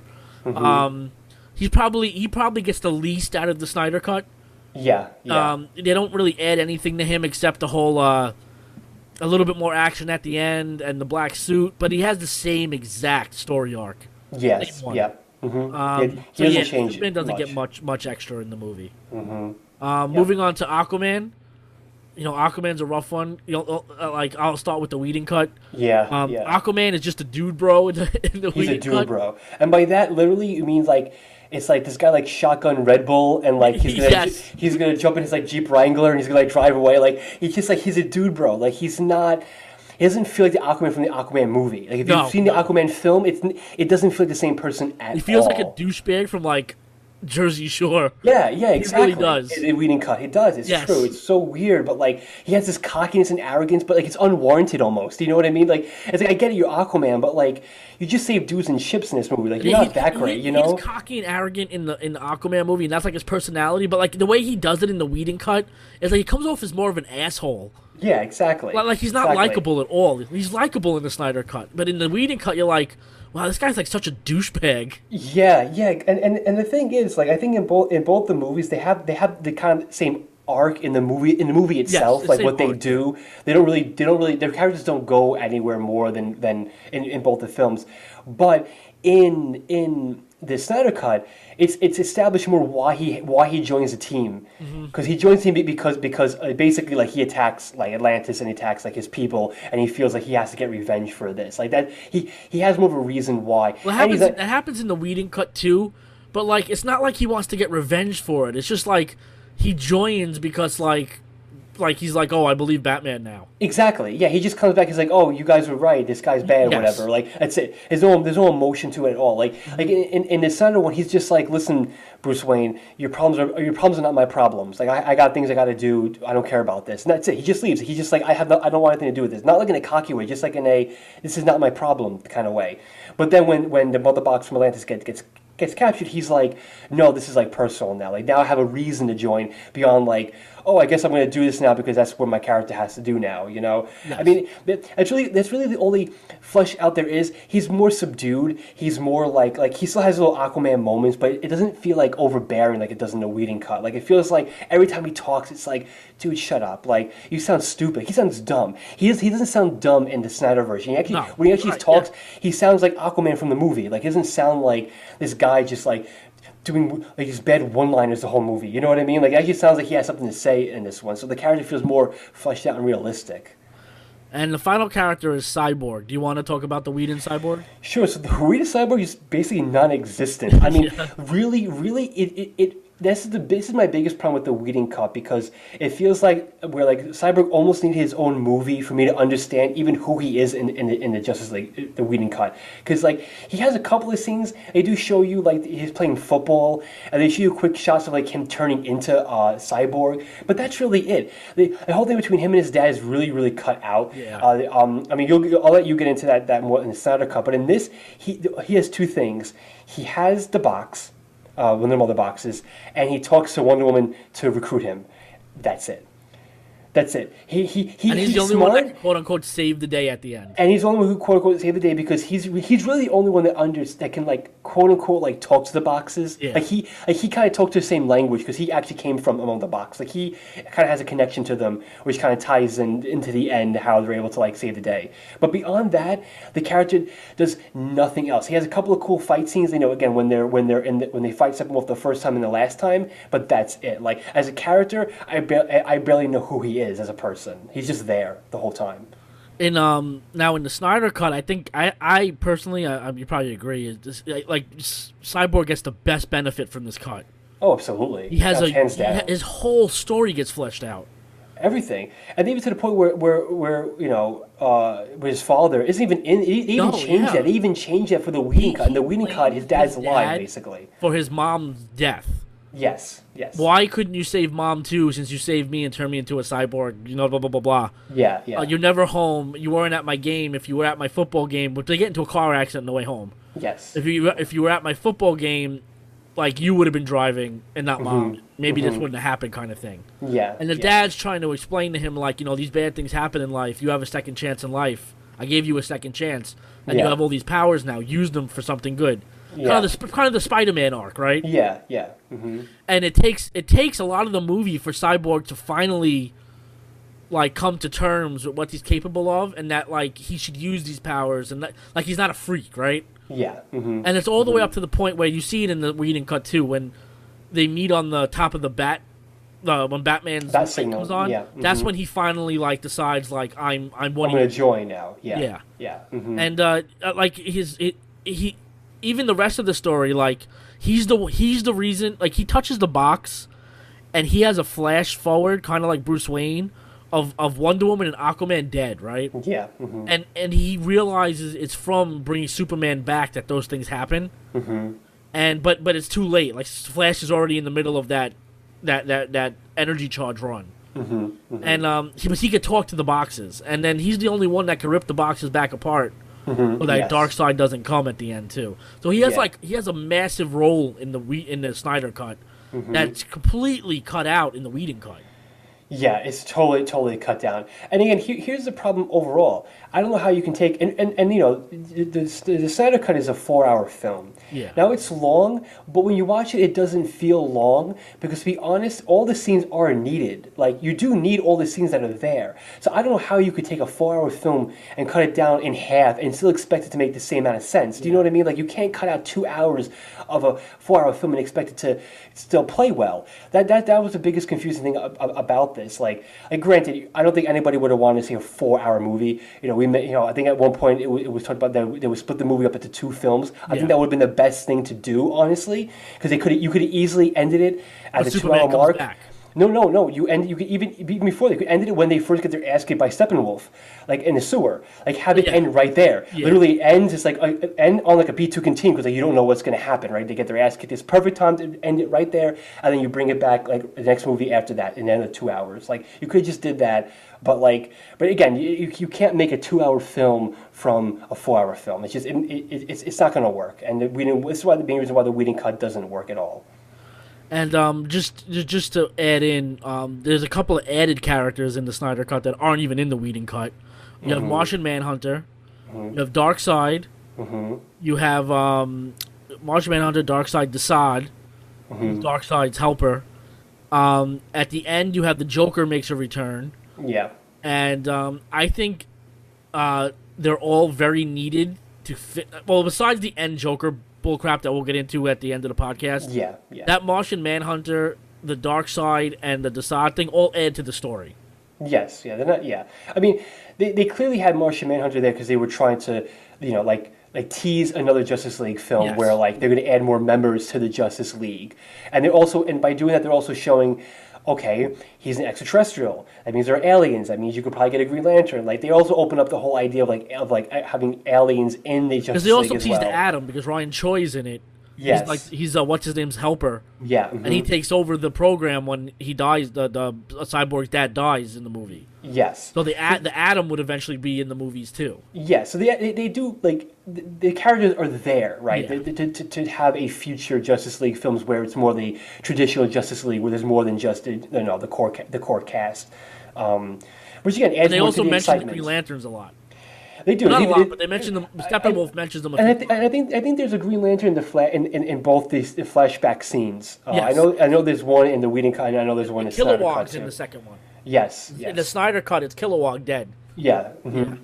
He probably gets the least out of the Snyder Cut. Yeah. They don't really add anything to him except the whole a little bit more action at the end and the black suit. But he has the same exact story arc. Yes. Same one. Yeah. Mm-hmm. He So doesn't change Superman doesn't much. get much extra in the movie. Moving on to Aquaman. Aquaman's a rough one. Like I'll start with the Whedon cut. Yeah. Aquaman is just a dude, bro. In the He's Whedon a dude, cut. bro. And by that, literally, it means like it's like this guy like shotgun Red Bull, and like Yes. he's gonna jump in his like Jeep Wrangler, and he's gonna like drive away. Like he's a dude, bro. Like he's not. He doesn't feel like the Aquaman from the Aquaman movie. Like if you've seen the Aquaman film, it doesn't feel like the same person at all. He feels like a douchebag from like Jersey Shore. Yeah, exactly. He really does. In Whedon cut, he does. It's Yes. true. It's so weird, but like he has this cockiness and arrogance, but like it's unwarranted almost. You know what I mean? Like it's like I get it, you're Aquaman, but like you just save dudes and ships in this movie. Like you're not that great, you know? He's cocky and arrogant in the Aquaman movie, and that's like his personality. But like the way he does it in the Whedon cut is like he comes off as more of an asshole. Yeah, exactly. Like he's not likable at all. He's likable in the Snyder cut, but in the Whedon cut, you're like, wow, this guy's like such a douchebag. Yeah, and the thing is, like I think in both the movies they have the kind of same arc in the movie itself, the like same what they arc. do. They don't really their characters don't go anywhere more than in both the films, but in the Snyder cut, it's established more why he joins the team, because he joins the team because basically like he attacks like Atlantis and he attacks like his people, and he feels like he has to get revenge for this, like that he has more of a reason why. Well, And he's like, that happens in the Whedon cut too, but like it's not like he wants to get revenge for it. It's just like he joins because like he's like, oh, I believe Batman now. exactly, yeah. He just comes back. He's like, "Oh, you guys were right. This guy's bad, Yes. whatever." Like that's it. There's no emotion to it at all. Like in the Snyder one, he's just like, "Listen, Bruce Wayne, your problems are not my problems. Like I got things I got to do. I don't care about this." And that's it. He just leaves. He's just like, I don't want anything to do with this. Not like in a cocky way, just like in a this is not my problem kind of way. But then when the mother box from Atlantis gets captured, he's like, no, this is like personal now. Like now I have a reason to join beyond like, oh, I guess I'm going to do this now because that's what my character has to do now. You know, Yes. I mean, that's really the only flesh out there is. He's more subdued. He's more like he still has little Aquaman moments, but it doesn't feel like overbearing like it does in the Whedon cut. Like it feels like every time he talks, it's like, dude, shut up. Like you sound stupid. He sounds dumb. He doesn't sound dumb in the Snyder version. When he actually talks, he sounds like Aquaman from the movie. Like he doesn't sound like this guy just like doing like these bad one-liners the whole movie. You know what I mean? Like it actually sounds like he has something to say in this one. So the character feels more fleshed out and realistic. And the final character is Cyborg. Do you want to talk about the Whedon Cyborg? Sure. So the Rita Cyborg is basically non-existent. I mean, really, this is my biggest problem with the Whedon cut, because it feels like Cyborg almost needed his own movie for me to understand even who he is in the Justice League, the Whedon cut. Because like he has a couple of scenes, they do show you like he's playing football, and they show you quick shots of like him turning into Cyborg, but that's really it. The whole thing between him and his dad is really cut out. Yeah. I mean, I'll let you get into that more in the Snyder cut, but in this, he has two things. He has the box, one of the mother boxes, and he talks to Wonder Woman to recruit him. That's it. That's it. And he's the only smart, one that can, quote unquote, save the day at the end. and he's the only one who quote unquote save the day, because he's really the only one that can like quote unquote like talk to the boxes. Yeah. Like he kind of talked to the same language because he actually came from among the box. Like he kind of has a connection to them, which kind of ties into the end how they're able to like save the day. But beyond that, the character does nothing else. He has a couple of cool fight scenes. You know, again when they fight Steppenwolf the first time and the last time. But that's it. Like as a character, I barely know who he is as a person. He's just there the whole time. In now in the Snyder cut, I think I personally, you probably agree, is this, like Cyborg gets the best benefit from this cut. Oh, absolutely. He has hands down. his whole story gets fleshed out. Everything, and even to the point where you know where his father isn't even in. They even changed that. They even changed that for the Whedon cut. In the Whedon cut, his dad's alive, basically. For his mom's death. Yes, yes. Why couldn't you save Mom too? Since you saved me and turned me into a cyborg, you know, blah blah blah blah. Yeah, yeah. You're never home. You weren't at my game. If you were at my football game, but they get into a car accident on the way home. Yes. If you were at my football game, like you would have been driving and not Mom. Maybe this wouldn't have happened, kind of thing. Yeah. And the dad's trying to explain to him, like, you know, these bad things happen in life. You have a second chance in life. I gave you a second chance, and you have all these powers now. Use them for something good. Yeah. Kind of the Spider-Man arc, right? Yeah, yeah. And it takes a lot of the movie for Cyborg to finally, like, come to terms with what he's capable of, and that, like, he should use these powers, and that, like, he's not a freak, right? Yeah. And it's all the way up to the point where you see it in the Whedon cut too, when they meet on the top of the when Batman's Bat light signal, comes on. yeah. That's when he finally, like, decides, like, I'm one I'm of going you. to join now. Yeah. Yeah. Yeah. And like he even the rest of the story, like, he's the reason, like, he touches the box and he has a flash forward, kind of like Bruce Wayne, of Wonder Woman and Aquaman dead, right? Yeah. And he realizes it's from bringing Superman back that those things happen. And but it's too late. Like, Flash is already in the middle of that energy charge run. And he could talk to the boxes, and then he's the only one that can rip the boxes back apart. So that Darkseid doesn't come at the end too. So he has a massive role in the Snyder cut that's completely cut out in the Whedon cut. Yeah, it's totally cut down. And again, here's the problem overall. I don't know how you can take and you know, the Snyder Cut is a 4-hour film. Yeah. Now it's long, but when you watch it, it doesn't feel long because, to be honest, all the scenes are needed. Like, you do need all the scenes that are there. So I don't know how you could take a 4-hour film and cut it down in half and still expect it to make the same amount of sense. Do you know what I mean? Like, you can't cut out 2 hours of a 4-hour film and expect it to still play well. That was the biggest confusing thing about this. Like, granted, I don't think anybody would have wanted to see a 4-hour movie. You know, I think at one point it was talked about that they would split the movie up into 2 films. I think that would have been the best thing to do, honestly, because you could have easily ended it at the 2-hour mark. Back. No. You could even before they could ended it when they first get their ass kicked by Steppenwolf, like in the sewer. Like, have it end right there. Yeah. Literally ends. It's like end on like a B2 continue because, like, you don't know what's going to happen, right? They get their ass kicked. It's perfect time to end it right there, and then you bring it back like the next movie after that, in the end of 2 hours. Like, you could have just did that, but again, you can't make a 2-hour film from a 4-hour film. It's just it's not going to work, and this is why the main reason why the Whedon cut doesn't work at all. And just to add in, there's a couple of added characters in the Snyder Cut that aren't even in the Whedon Cut. You have Martian Manhunter, you have Darkseid, you have Martian Manhunter, Darkseid, Desaad, Darkseid's helper. At the end, you have the Joker makes a return. Yeah. And I think they're all very needed to fit. Well, besides the end Joker bullcrap that we'll get into at the end of the podcast. Yeah. That Martian Manhunter, the Darkseid, and the Desaad thing all add to the story. Yes, yeah, they're not. Yeah, I mean, they clearly had Martian Manhunter there because they were trying to, you know, like tease another Justice League film where, like, they're going to add more members to the Justice League, and by doing that, they're also showing, okay, he's an extraterrestrial. That means there are aliens. That means you could probably get a Green Lantern. Like, they also open up the whole idea of having aliens in the Justice League as well. Because they also teased Adam, because Ryan Choi's in it. Yes. He's what's his name's helper. Yeah. And he takes over the program when he dies. The Cyborg's dad dies in the movie. Yes. So the Atom would eventually be in the movies too. Yeah. So they do, like, the characters are there, right? Yeah. To have a future Justice League films where it's more the traditional Justice League, where there's more than just the core cast. Which again adds they more also to the mention excitement. the Green Lanterns a lot. They do. Not a lot, but they mention them. Steppenwolf mentions them. And I think there's a Green Lantern in both the flashback scenes. Yes. I know there's one in the Whedon cut, and I know there's one in the Snyder cut too. in the second one. Yes. In the Snyder cut, it's Kilowog dead. Yeah. Mm-hmm.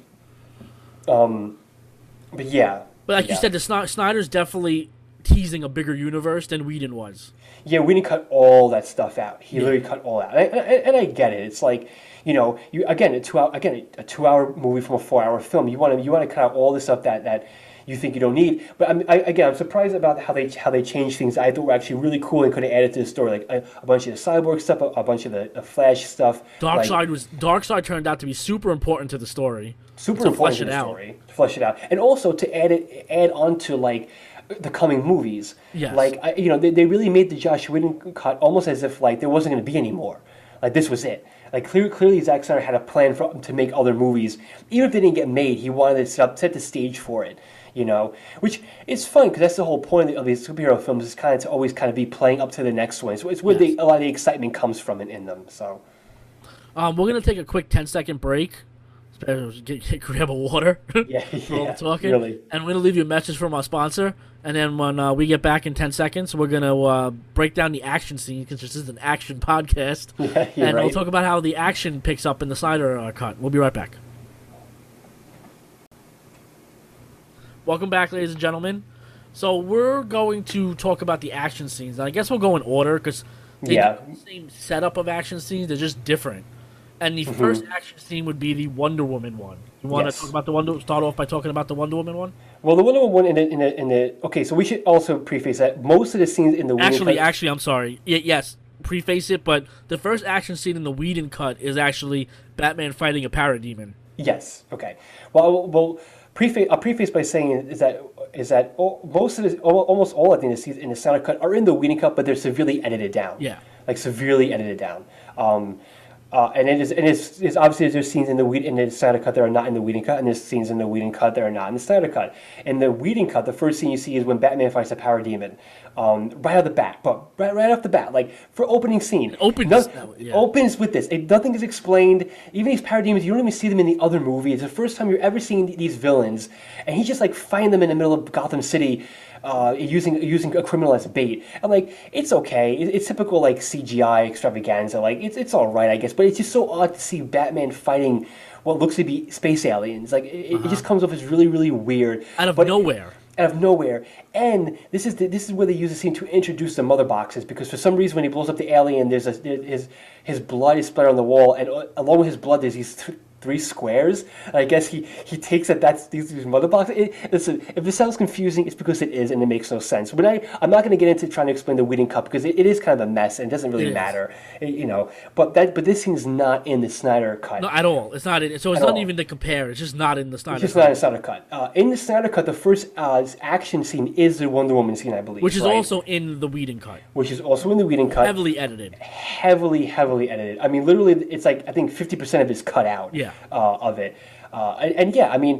But yeah. But like you said, the Snyder's definitely teasing a bigger universe than Whedon was. Yeah, Whedon cut all that stuff out. He literally cut all out, and I get it. It's like, you know, a 2-hour movie from a 4-hour film. You want to cut out all the stuff that you think you don't need. But I'm surprised about how they changed things. I thought were actually really cool and could have added to the story, like a bunch of the Cyborg stuff, a bunch of the Flash stuff. Darkseid turned out to be super important to the story. Super important to the story to flesh it out, and also to add on to, like, the coming movies. Yes. Like, they really made the Joss Whedon cut almost as if, like, there wasn't going to be any more. Like, this was it. Like, clearly Zack Snyder had a plan to make other movies. Even if they didn't get made, he wanted to set the stage for it, Which is fun, because that's the whole point of these superhero films, is kind of to always kind of be playing up to the next one. So it's where a lot of the excitement comes from in them, so... We're going to take a quick 10-second break. Grab a water. Yeah, talking. Really. And we're going to leave you a message from our sponsor. And then when we get back in 10 seconds, we're going to break down the action scene, because this is an action podcast. Yeah, and right. we'll talk about how the action picks up in the Snyder cut. We'll be right back. Welcome back, ladies and gentlemen. So we're going to talk about the action scenes. And I guess we'll go in order, because they have the same setup of action scenes. They're just different. And the first action scene would be the Wonder Woman one. You want to talk about start off by talking about the Wonder Woman one? Well, the Wonder Woman one in the okay, so we should also preface that most of the scenes in the Whedon Actually, I'm sorry. Yes, preface it, but the first action scene in the Whedon cut is actually Batman fighting a parademon. Yes. Okay. Well, I'll preface by saying is that most of almost all of the scenes in the Snyder cut are in the Whedon cut, but they're severely edited down. Yeah. Like severely edited down. And it's obviously there's scenes in the Snyder cut that are not in the Whedon cut, and there's scenes in the Whedon cut that are not in the Snyder cut. In the Whedon cut, the first scene you see is when Batman fights a parademon, right off the bat. But right off the bat, like for opening scene, opens with this. Nothing is explained. Even these parademons, you don't even see them in the other movie. It's the first time you're ever seeing these villains, and he's just like fighting them in the middle of Gotham City. Using a criminal as bait. I'm like, it's okay. It's typical like CGI extravaganza. Like it's all right, I guess. But it's just so odd to see Batman fighting what looks to be space aliens. Like it just comes off as really, really weird. Out of nowhere. And this is where they use the scene to introduce the mother boxes, because for some reason when he blows up the alien, his blood is splattered on the wall, and along with his blood there's these three squares. I guess he takes that's these mother boxes. Listen, if it sounds confusing, it's because it is, and it makes no sense. But I'm not going to get into trying to explain the Whedon cut, because it is kind of a mess, and it doesn't really matter, But this scene is not in the Snyder cut. Not at all. It's not in. So it's not even to compare. It's just not in the Snyder cut. It's just not in the Snyder cut. In the Snyder cut, the first action scene is the Wonder Woman scene, I believe. Which is also in the Whedon cut. Which is also in the Whedon cut. Heavily edited. Heavily edited. I mean, literally, it's like, I think 50% of it's cut out. Yeah. Of it, and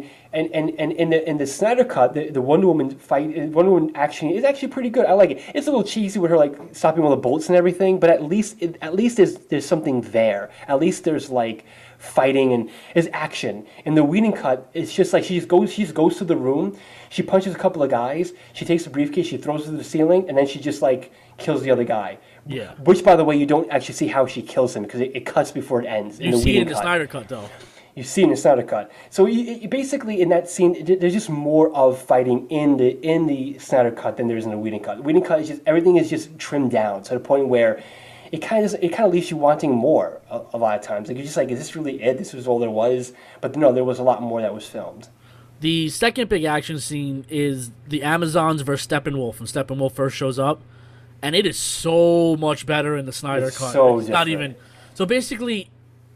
in the Snyder cut, the Wonder Woman action is actually pretty good. I like it. It's a little cheesy with her like stopping all the bullets and everything, but at least there's something there. At least there's like fighting and there's action. In the Whedon cut, it's just like she just goes to the room, she punches a couple of guys, she takes the briefcase, she throws it to the ceiling, and then she just like kills the other guy. Yeah. Which, by the way, you don't actually see how she kills him, because it cuts before it ends. You see it in the Snyder cut, though. You see in the Snyder cut. So you basically in that scene, there's just more of fighting in the Snyder cut than there is in the Whedon cut. The Whedon cut is just everything is just trimmed down to the point where it kind of leaves you wanting more a lot of times. Like you're just like, is this really it? This was all there was? But no, there was a lot more that was filmed. The second big action scene is the Amazons versus Steppenwolf, when Steppenwolf first shows up, and it is so much better in the Snyder cut. So it's different. Not even. So basically,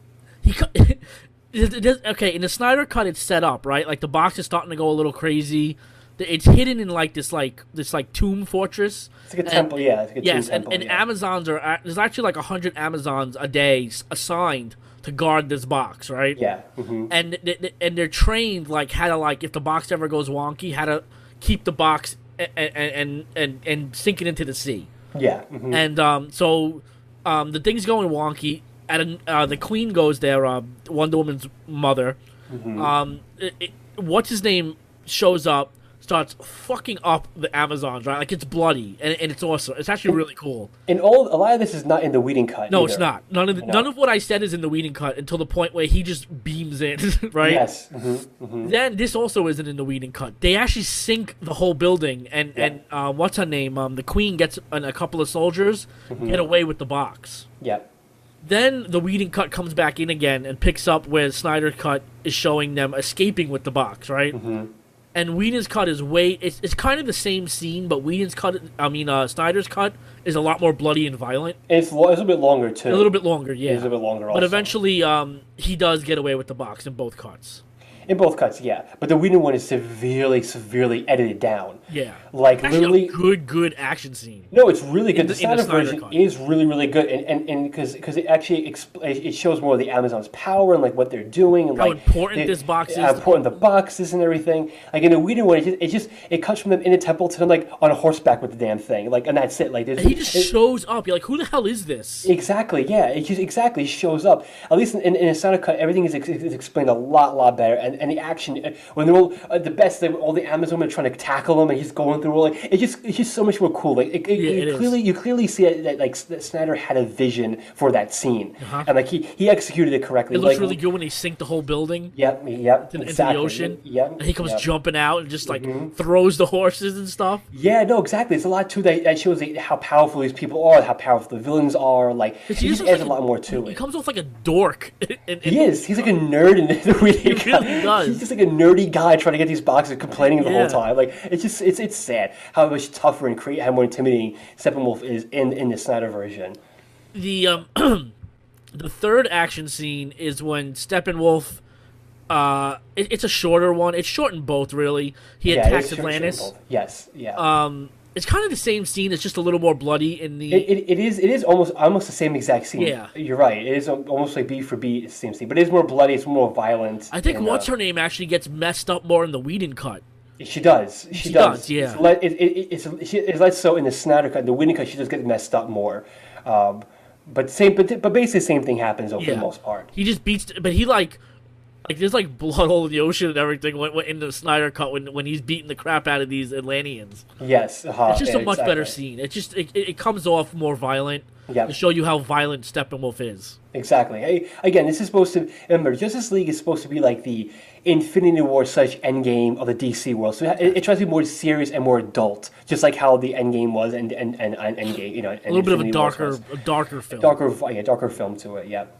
okay, in the Snyder cut, it's set up right. Like the box is starting to go a little crazy. It's hidden in like this tomb fortress. It's like a temple, yeah. It's like a yes, tomb temple, and Amazons there's actually like 100 Amazons a day assigned to guard this box, right? Yeah. Mm-hmm. And they're trained like how to, like, if the box ever goes wonky, how to keep the box and sink it into the sea. Yeah. Mm-hmm. And so the thing's going wonky. The Queen goes there, Wonder Woman's mother. Mm-hmm. What's his name shows up, starts fucking up the Amazons, right? Like, it's bloody, and it's awesome. It's actually really cool. A lot of this is not in the Whedon cut. No, either. It's not. None of what I said is in the Whedon cut until the point where he just beams in, right? Yes. Mm-hmm. Mm-hmm. Then this also isn't in the Whedon cut. They actually sink the whole building, and what's her name? The Queen gets and a couple of soldiers get away with the box. Yeah. Then the Whedon cut comes back in again and picks up where Snyder cut is showing them escaping with the box, right? Mm-hmm. And Whedon's cut is it's kind of the same scene, but Snyder's cut is a lot more bloody and violent. It's a little bit longer too. A little bit longer, yeah. It's a bit longer also. But eventually, he does get away with the box in both cuts. In both cuts, yeah. But the Whedon one is severely, severely edited down. Yeah, Like it's actually literally, a good action scene. no, it's really good. The In the Snyder Snyder version cut. is really, really good, and because it actually it shows more of the Amazon's power and like what they're doing and How like important this box is how to important the box is and everything. Like in the Whedon one, it cuts from them in a temple to them like on a horseback with the damn thing, like, and that's it. Like there's, And he just shows up. You're like, who the hell is this? exactly, yeah. It just exactly shows up. At least in a Snyder cut, everything is explained a lot better, and the action when they're all the best, all the Amazon are trying to tackle him, and he's going through all like it's just so much more cool. Like you clearly see that like that Snyder had a vision for that scene, and like he executed it correctly. It looks like, really good when they sink the whole building Yep, into exactly. the ocean. Yep, And he comes yep. jumping out and just like throws the horses and stuff. Yeah, no, exactly. It's a lot too that shows how powerful these people are, how powerful the villains are. Like it He just looks adds like a lot more to He it. comes off like a dork. He is. He's like a nerd in the way he really does. He's just like a nerdy guy trying to get these boxes, complaining the Yeah. whole time. Like it's sad how much tougher and how more intimidating Steppenwolf is in the Snyder version. The the third action scene is when Steppenwolf. It's a shorter one. It's short in both, really. He Yeah, attacks it's Atlantis. both. Yes, yeah. It's kind of the same scene. It's just a little more bloody in the. It is almost the same exact scene. Yeah. You're right. It is almost like beat for beat, it's the same scene, but it is more bloody. It's more violent. I think and, what's her name actually gets messed up more in the Whedon cut. She does. She does. Yeah. It's less so in the Snyder cut. The Whedon cut, she does get messed up more. But basically the same thing happens for the most part. He just beats, but he like there's like blood all over the ocean and everything when in the Snyder cut when he's beating the crap out of these Atlanteans. Yes. It's just a much exactly. better scene. It comes off more violent Yep. to show you how violent Steppenwolf is. Exactly. Hey, again, this is supposed to remember Justice League is supposed to be like the Infinity War such Endgame of the DC world. So it tries to be more serious and more adult, just like how the Endgame was and Endgame. You know, A little bit of a darker film. darker film to it. Yeah.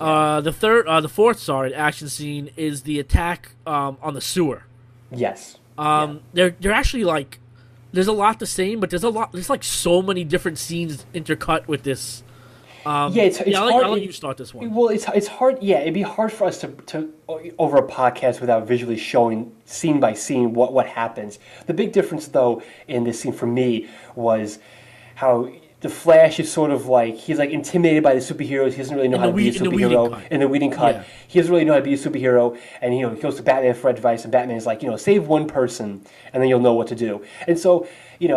The fourth action scene is the attack on the sewer. Yes. They're actually like, there's a lot the same, but there's like so many different scenes intercut with this. It's hard. I'll let you start this one. Well, it's hard. Yeah, it'd be hard for us to over a podcast without visually showing scene by scene what happens. The big difference, though, in this scene for me was how the Flash is sort of like he's like intimidated by the superheroes. He doesn't really know how to be a superhero. In the Whedon cut, Yeah. he doesn't really know how to be a superhero, and he goes to Batman for advice, and Batman is like, save one person, and then you'll know what to do. And so,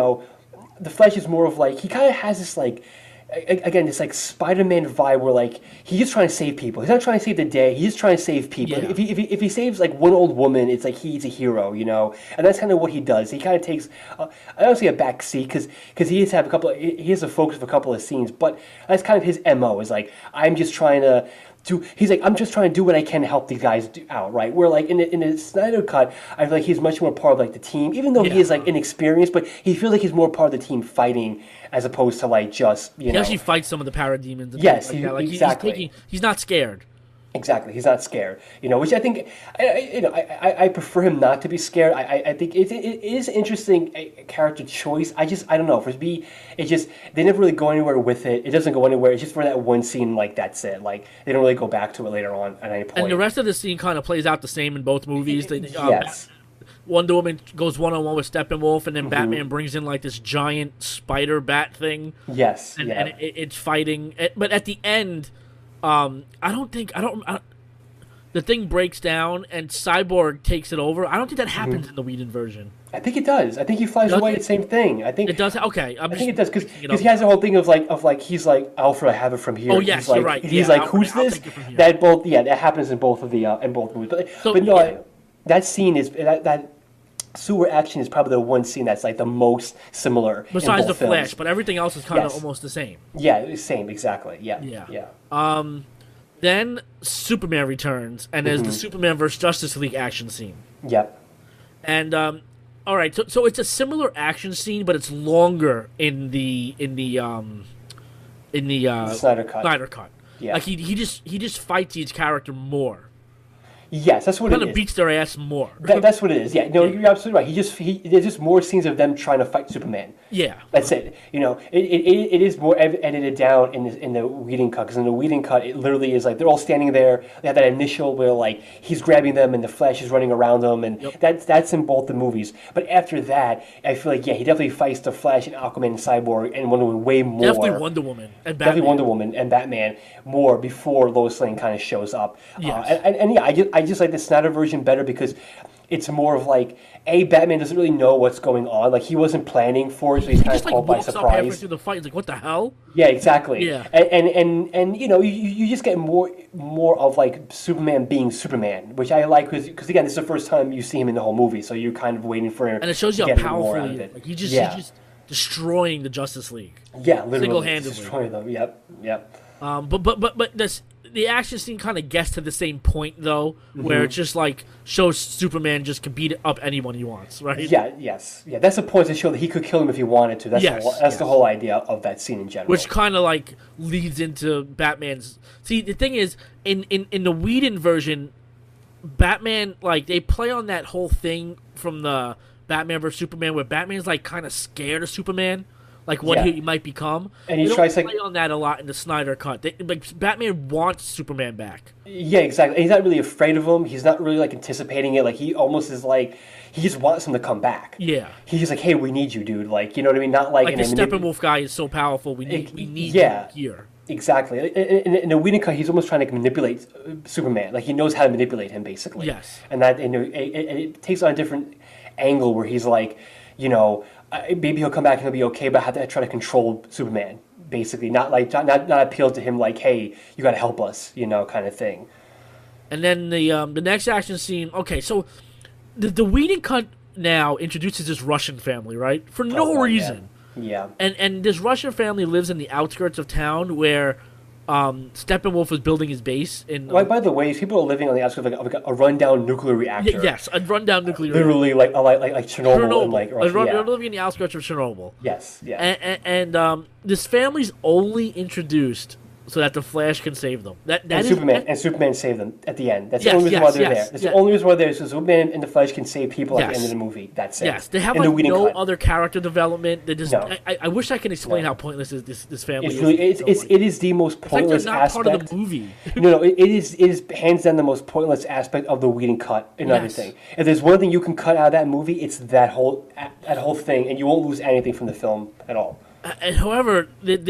the Flash is more of like he kind of has this like. Again, this like Spider-Man vibe where like he's just trying to save people. He's not trying to save the day. He's just trying to save people. Yeah. If he saves like one old woman, it's like he's a hero, And that's kind of what he does. He kind of takes, I don't say a back seat because he has to have he has to focus of a couple of scenes, but that's kind of his MO. Is like I'm just trying to. He's like, I'm just trying to do what I can to help these guys out, right? Where like in the Snyder cut, I feel like he's much more part of like the team, even though he is like inexperienced, but he feels like he's more part of the team fighting as opposed to like just He actually fights some of the parademons. And Yes, things like that. Like, exactly. He's not scared. Exactly, he's not scared. Which I think, I prefer him not to be scared. I think it is interesting character choice. I don't know. For me, they never really go anywhere with it. It doesn't go anywhere. It's just for that one scene. Like that's it. Like they don't really go back to it later on at any point. And the rest of the scene kind of plays out the same in both movies. Yes. Wonder Woman goes one-on-one with Steppenwolf, and then Batman brings in like this giant spider bat thing. Yes, and it's fighting. But at the end, the thing breaks down and Cyborg takes it over. I don't think that happens in the Whedon version. I think it does. I think he flies away. The same thing. I think it does. Okay, I think it does because he has the whole thing of like he's like Alfred. I have it from here. Oh yes, he's like, you're right. He's like, who's this? That happens in both of the in both movies. That scene is that sewer action is probably the one scene that's like the most similar. Besides in the both films. Flash, but everything else is kind of almost the same. Yeah, same exactly. Yeah. Then Superman returns, and there's the Superman vs. Justice League action scene. Yep. And all right, so it's a similar action scene, but it's longer in the Snyder cut. Snyder cut. Yeah. Like he just fights each character more. Yes, that's what Kind it of is. beats their ass more. That's what it is. Yeah, no, you're absolutely right. There's just more scenes of them trying to fight Superman. Yeah. That's it. It is more edited down in the Whedon cut, because in the Whedon cut, it literally is like they're all standing there. They have that initial where like he's grabbing them and the Flash is running around them, and that's in both the movies. But after that, I feel like he definitely fights the Flash and Aquaman and Cyborg and Wonder Woman way more. Definitely Wonder Woman and Batman. Definitely Wonder Woman and Batman more before Lois Lane kind of shows up. Yes. And yeah, I just like the Snyder version better because it's more of like Batman doesn't really know what's going on. Like he wasn't planning for it, so he's He kind just of like caught by walks up halfway surprise. through the fight. He's like, "What the hell?" Yeah, exactly. Yeah. And you just get more of like Superman being Superman, which I like because again, this is the first time you see him in the whole movie, so you're kind of waiting for him. And it shows you to how get more powerful out he of is. it. Like, he's just destroying the Justice League. Yeah, literally single-handedly. destroying them. Yep. But the action scene kind of gets to the same point though, where it just like shows Superman just can beat up anyone he wants, right? Yeah, yes. Yeah, that's the point to show that he could kill him if he wanted to. That's Yes, the whole idea of that scene in general. Which kind of like leads into Batman's. See, the thing is, in the Whedon version, Batman, like they play on that whole thing from the Batman vs Superman, where Batman's like kind of scared of Superman, like what he might become. And he they tries don't to play on that a lot in the Snyder cut. Like Batman wants Superman back. Yeah, exactly. And he's not really afraid of him. He's not really like anticipating it. Like he almost is like he just wants him to come back. Yeah. He's just like, hey, we need you, dude. Like, you know what I mean? Not like, Like the Steppenwolf guy is so powerful. We need you here. Exactly. In the Whedon cut, he's almost trying to manipulate Superman. Like he knows how to manipulate him, basically. Yes. And that it takes on a different angle where he's like, maybe he'll come back and he'll be okay, but I have to try to control Superman. Basically, not appeal to him like, hey, you got to help us, kind of thing. And then the next action scene. Okay, so the Whedon cut now introduces this Russian family, right? For no reason. Yeah. And this Russian family lives in the outskirts of town where Steppenwolf was building his base in. By the way, these people are living on the outskirts of like a rundown nuclear reactor. Yes, a rundown nuclear. Literally, like Chernobyl. And like Russia. They're living in the outskirts of Chernobyl. Yes. Yeah. And this family's only introduced so that the Flash can save them. Superman saved them at the end. That's the only reason why they're there. That's the only reason why they're there. So Superman and the Flash can save people at the end of the movie. That's it. Yes, they have like no other character development. They just. No. I wish I can explain how pointless this family is. It is the most pointless aspect. Part of the movie. No, it is hands down the most pointless aspect of the Whedon cut and everything. If there's one thing you can cut out of that movie, it's that whole thing, and you won't lose anything from the film at all. And however,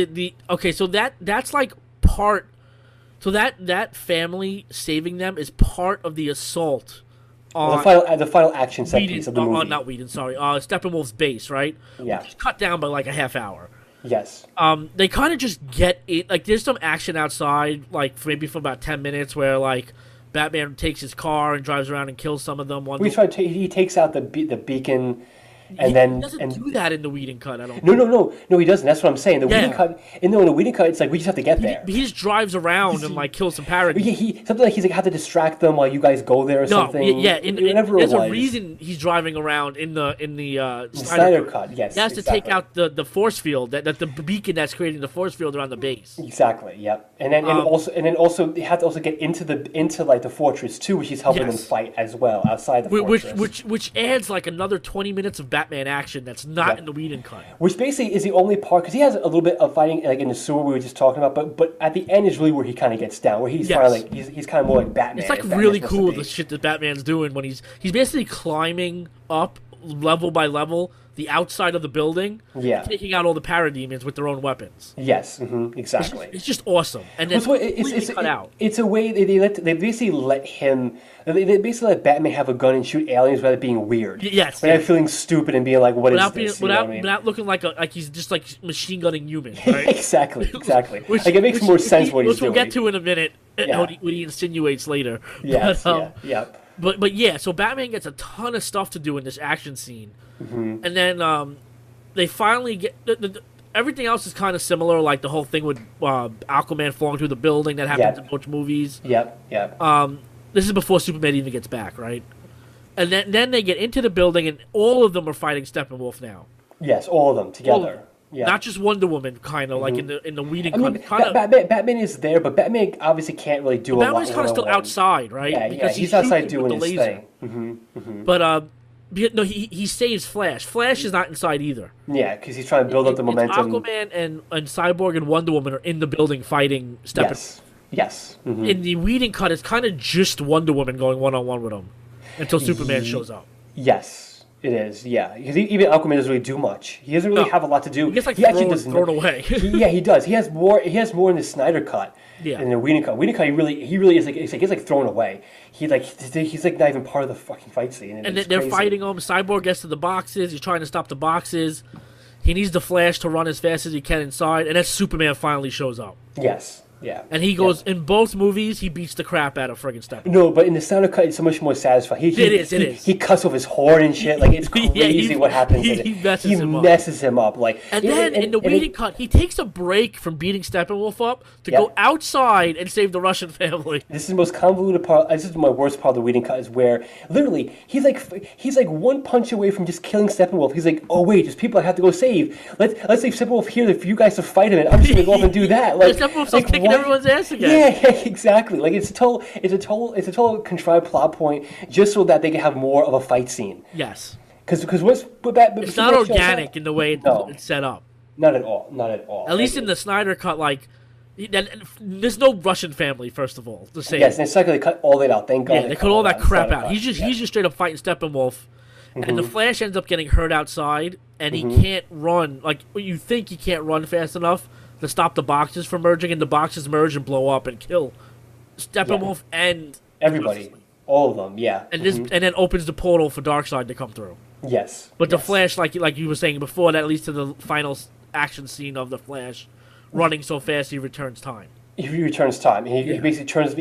so that's like part. So that family saving them is part of the assault on the final action set piece of the movie. Not Whedon, sorry. Steppenwolf's base, right? Yeah. It's cut down by like a half hour. Yes. They kind of just get it. Like there's some action outside, like maybe for about 10 minutes, where like Batman takes his car and drives around and kills some of them. He takes out the beacon. And he doesn't do that in the Whedon cut. I don't. No, he doesn't. That's what I'm saying. Whedon cut. In the Whedon cut, it's like we just have to get there. He just drives around and like kills some parodies. Something like he's like have to distract them while you guys go there or something. There's a reason he's driving around in the Snyder cut. Yes, he has to take out the force field that the beacon that's creating the force field around the base. Exactly. Yep. And then also they have to also get into the fortress too, which he's helping them fight as well outside the fortress. Which adds like another 20 minutes of Batman action that's not in the Whedon cut. Which basically is the only part, because he has a little bit of fighting like in the sewer we were just talking about, but at the end is really where he kind of gets down, where he's finally he's kind of more like Batman. It's like really cool the shit that Batman's doing when he's basically climbing up level by level the outside of the building, taking out all the parademons with their own weapons. Yes, exactly. It's just awesome. And then it's cut out. It's a way they basically let him. They basically let Batman have a gun and shoot aliens without it being weird. Yes, without feeling stupid and being like, "What is this?" Without looking like he's just like machine gunning humans. Right? exactly. Like it makes more sense what he's doing. Which we'll get to in a minute. What he insinuates later. Yes. But so Batman gets a ton of stuff to do in this action scene, and then they finally get everything else is kind of similar, like the whole thing with Aquaman falling through the building that happens in both movies. Yep. This is before Superman even gets back, right? And then they get into the building, and all of them are fighting Steppenwolf now. Yes, all of them together. Yeah. Not just Wonder Woman, kind of like in the Whedon I mean, cut. Batman is there, but Batman obviously can't really do a lot. Batman's kind of still outside, right? Yeah, because he's outside shooting doing with the his laser. thing. But no, he saves Flash. Flash is not inside either. Yeah, because he's trying to build up the momentum. Aquaman and Cyborg and Wonder Woman are in the building fighting Steppenwolf. Yes. In the Whedon cut, it's kind of just Wonder Woman going one-on-one with him until Superman shows up. Yes, it is. Yeah, because even Aquaman doesn't really do much. He doesn't really have a lot to do. He gets like thrown away. He does. He has more. He has more in the Snyder cut. Yeah. In the Whedon cut. Whedon cut, he really is like he's like thrown away. He's like not even part of the fucking fight scene. And they're fighting him. Cyborg gets to the boxes. He's trying to stop the boxes. He needs the Flash to run as fast as he can inside, and then Superman finally shows up. Yes. Yeah. And he goes, in both movies, he beats the crap out of friggin' Steppenwolf. No, but in the Snyder cut, it's so much more satisfying. It is. He cuts off his horn and shit. Like, it's crazy what happens. He messes him up. Like, and then in the Whedon cut, he takes a break from beating Steppenwolf up to go outside and save the Russian family. This is the most convoluted part. This is my worst part of the Whedon cut, is where literally he's like one punch away from just killing Steppenwolf. He's like, oh wait, there's people I have to go save. Let's leave Steppenwolf here for you guys to fight him, and I'm just gonna go off and do that. Like, Steppenwolf's kicking everyone's ass again. Yeah, exactly. Like it's a total contrived plot point just so that they can have more of a fight scene. Yes. Because it's not organic in the way it's set up. Not at all. Not at all. At least in the Snyder cut, like, there's no Russian family. First of all, to say. Yes, and secondly, they cut all that out. Thank God. Yeah, they cut all that crap out. He's just straight up fighting Steppenwolf, and the Flash ends up getting hurt outside, and he can't run. Like, you think he can't run fast enough to stop the boxes from merging, and the boxes merge and blow up and kill Steppenwolf and everybody, all of them. Yeah, and and then opens the portal for Darkseid to come through. Yes, but the Flash, like you were saying before, that leads to the final action scene of the Flash running so fast he returns time. He returns time. He basically turns.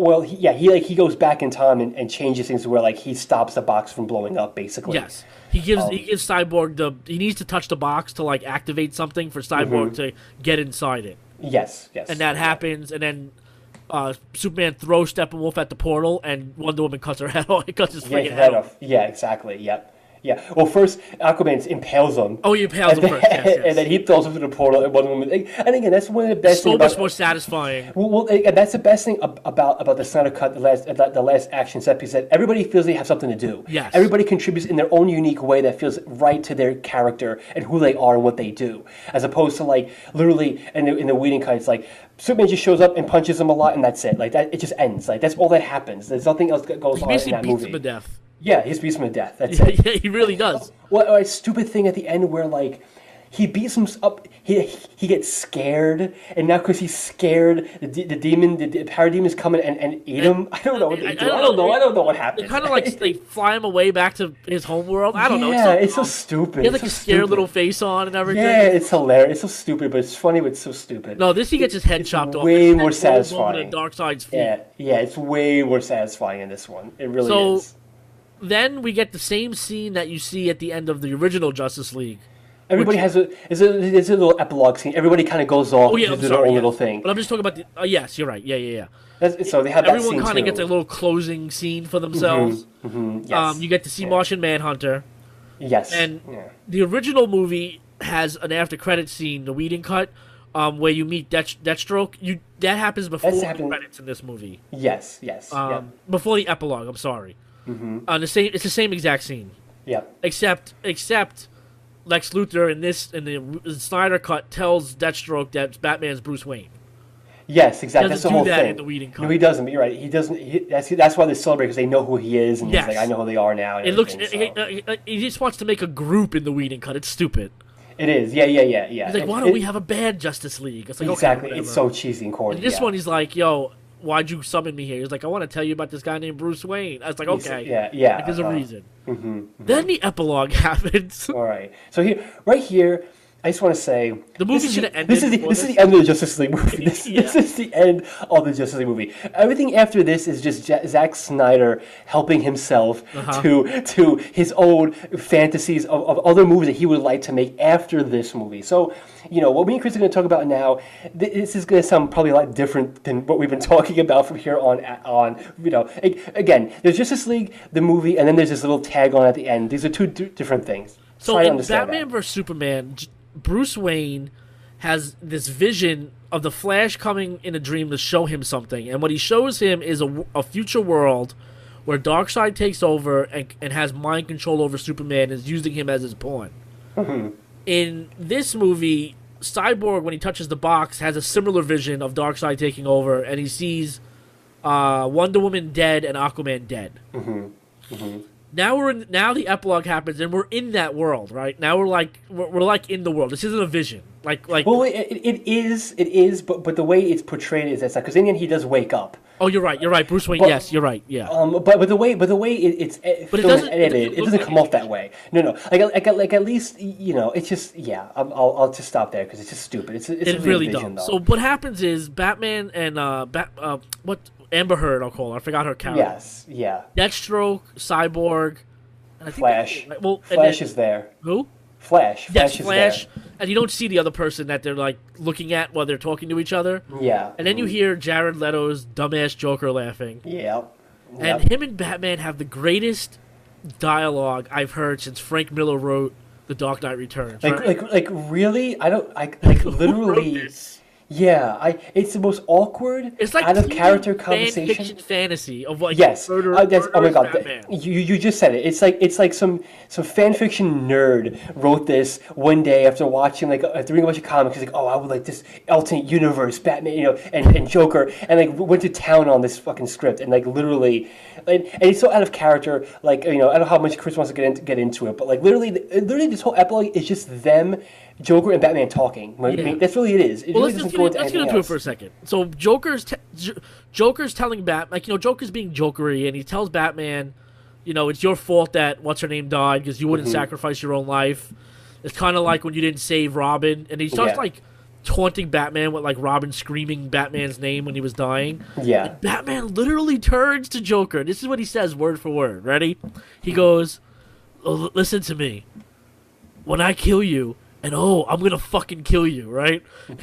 He goes back in time and changes things to where like he stops the box from blowing up. Basically, yes. He gives Cyborg he needs to touch the box to like activate something for Cyborg to get inside it. Yes. And that happens, and then Superman throws Steppenwolf at the portal, and Wonder Woman cuts her head off. He cuts his freaking head off. Yeah, exactly. Yep. Yeah. Well, first Aquaman impales him. Oh, he impales him first. Yes. And then he throws him through the portal. And Wonder Woman. And again, that's one of the best things. So much more satisfying. Well, that's the best thing about the Snyder Cut, the last action set piece. That everybody feels they have something to do. Yes. Everybody contributes in their own unique way that feels right to their character and who they are and what they do, as opposed to like literally in the Whedon Cut, it's like Superman just shows up and punches him a lot, and that's it. Like that, it just ends. Like that's all that happens. There's nothing else that goes on in that movie. He basically beats him to death. Yeah, he beats him to death. That's it. Yeah, he really does. Well, a stupid thing at the end where like he beats him up. He gets scared, and now because he's scared, the demon, the parademons come in and eat him. I don't know what they do. I don't know what happened. They kind of like they fly him away back to his homeworld. I don't know. Yeah, it's so stupid. He has like a scared little face on and everything. Yeah, it's hilarious. It's so stupid, but it's funny. But it's so stupid. No, he gets his head chopped off. Way more satisfying. Darkseid's feet. Yeah, it's way more satisfying in this one. It really is. Then we get the same scene that you see at the end of the original Justice League. Everybody has a little epilogue scene. Everybody kind of goes off to do their own little thing. But I'm just talking about the. Yes, you're right. Yeah. So they have everyone kind of gets a little closing scene for themselves. Yes. You get to see Martian Manhunter. Yes. And the original movie has an after credit scene, the Whedon cut, where you meet Deathstroke. That happens before the credits in this movie. Yes. Before the epilogue. I'm sorry. It's the same exact scene. Yeah. Except Lex Luthor in the Snyder cut tells Deathstroke that Batman's Bruce Wayne. Yes, exactly. That's the whole thing. In the Whedon cut. No, he doesn't. You're right. He doesn't. That's why they celebrate, because they know who he is, and he's like, I know who they are now. And he just wants to make a group in the Whedon cut. It's stupid. It is. Yeah. He's like, why don't we have a bad Justice League? It's like, exactly. Okay, it's so cheesy and corny. And this one, he's like, yo, why'd you summon me here? He's like, I want to tell you about this guy named Bruce Wayne. I was like, okay. Yeah. Like, there's a reason. Then the epilogue happens. All right. So here, I just want to say the movie should have ended. This is the end of the Justice League movie. This is the end of the Justice League movie. Everything after this is just Zack Snyder helping himself to his own fantasies of other movies that he would like to make after this movie. So, what me and Chris are going to talk about now, this is going to sound probably a lot different than what we've been talking about from here on. Again, there's Justice League, the movie, and then there's this little tag on at the end. These are two different things. So in Batman vs Superman, Bruce Wayne has this vision of the Flash coming in a dream to show him something, and what he shows him is a future world where Darkseid takes over and has mind control over Superman and is using him as his pawn. In this movie, Cyborg, when he touches the box, has a similar vision of Darkseid taking over, and he sees Wonder Woman dead and Aquaman dead. Now the epilogue happens, and we're in that world, right? Now we're like in the world. This isn't a vision. Well, it is, but the way it's portrayed is that because in the end he does wake up. Oh, you're right. Bruce Wayne. Yes, you're right. Yeah. But the way it's filmed and edited, it doesn't come off that way. No. Like at least it's just I'll just stop there because it's just stupid. It's really dumb. So what happens is Batman and Amber Heard, I'll call her. I forgot her character. Yes. Yeah. Deathstroke, Cyborg, and I think Flash. Flash is there. Who? Flash. Yes, is Flash. there. And you don't see the other person that they're like looking at while they're talking to each other. Yeah. And then you hear Jared Leto's dumbass Joker laughing. Yeah. And him and Batman have the greatest dialogue I've heard since Frank Miller wrote The Dark Knight Returns. Like really? Literally. Yeah, it's the most awkward, it's like out of character conversation. Fiction fantasy of like yes. murder, Oh my god, Batman. You just said it. It's like some fan fiction nerd wrote this one day after reading a bunch of comics. He's like, oh, I would like this alternate universe Batman, and Joker, and like went to town on this fucking script and like literally, and it's so out of character. Like I don't know how much Chris wants to get into it, but like literally this whole epilogue is just them. Joker and Batman talking. I mean, that's really it is. Let's get into it for a second. So Joker's telling Batman, Joker's being jokery, and he tells Batman, it's your fault that what's her name died because you wouldn't sacrifice your own life. It's kind of like when you didn't save Robin, and he starts like taunting Batman with like Robin screaming Batman's name when he was dying. Yeah. And Batman literally turns to Joker. This is what he says word for word. Ready? He goes, "Listen to me. When I kill you." And I'm gonna fucking kill you, right?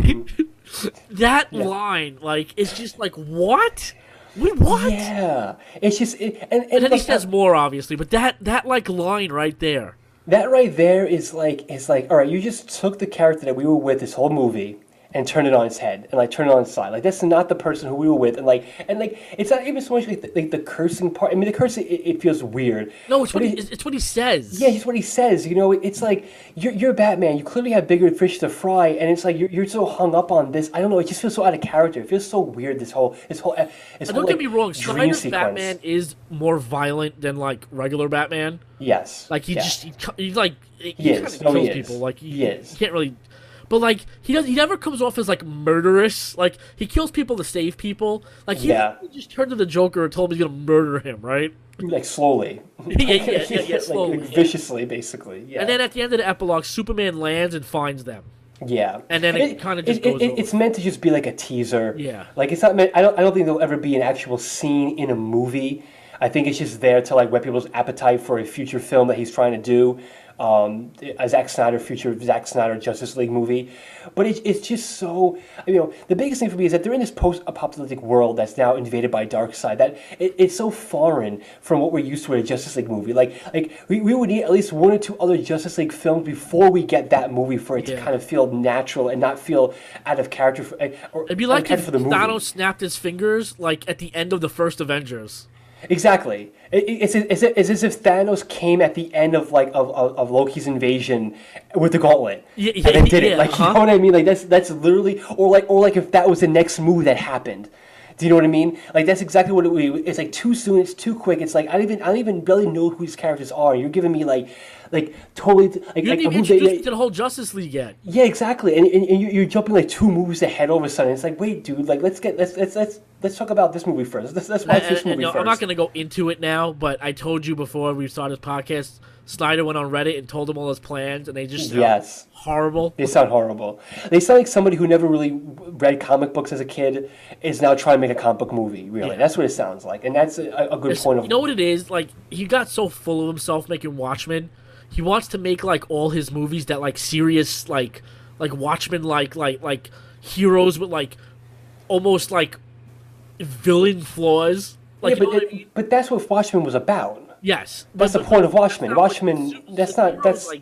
That line, it's just like, what? Wait, what? Yeah, it's just, and then he says more, obviously, but that line right there. That right there is like, all right, you just took the character that we were with this whole movie and turned it on its head and like turned it on its side. Like that's not the person who we were with, and it's not even so much like the cursing part. I mean, the cursing it feels weird. No, it's what he says. Yeah, it's what he says. It's like you're Batman. You clearly have bigger fish to fry, and it's like you're so hung up on this. I don't know. It just feels so out of character. It feels so weird. This whole. Don't get me wrong. Snyder's Batman is more violent than like regular Batman. Yes. Like he kind of kills people. Like he can't really. But like he never comes off as like murderous. Like he kills people to save people. Like he just turned to the Joker and told him he's gonna murder him, right? Like slowly. yeah, slowly, viciously, basically. Yeah. And then at the end of the epilogue, Superman lands and finds them. Yeah. And then it kind of just goes over. It's meant to just be like a teaser. Yeah. Like it's not meant. I don't think there'll ever be an actual scene in a movie. I think it's just there to like whet people's appetite for a future film that he's trying to do. A future Zack Snyder Justice League movie. But it's just so, the biggest thing for me is that they're in this post-apocalyptic world that's now invaded by Darkseid, that it's so foreign from what we're used to in a Justice League movie. Like we would need at least one or two other Justice League films before we get that movie for it to kind of feel natural and not feel out of character. It'd be like if Thanos snapped his fingers like at the end of the first Avengers. Exactly. It's as if Thanos came at the end of Loki's invasion with the gauntlet, and then did it. Like you know what I mean? Like that's literally, or like if that was the next move that happened. Do you know what I mean? Like that's exactly what it's like. Too soon. It's too quick. It's like I don't even really know who these characters are. You're giving me like totally like you didn't even introduce me to the whole Justice League yet. Yeah, exactly. And you're jumping like 2 movies ahead all of a sudden. It's like, wait, dude, like let's talk about this movie first. Let's watch this movie first. I'm not gonna go into it now, but I told you before we started this podcast. Snyder went on Reddit and told them all his plans, and they just sound horrible. They sound horrible. They sound like somebody who never really read comic books as a kid is now trying to make a comic book movie, really. That's what it sounds like, and that's a good point of... You know what it is? Like, he got so full of himself making Watchmen, he wants to make, like, all his movies that, like, serious, like Watchmen, like heroes with, like, almost, like, villain flaws. Like, but that's what Watchmen was about. Yes, that's the point of Watchmen. Watchmen, that's not. That's like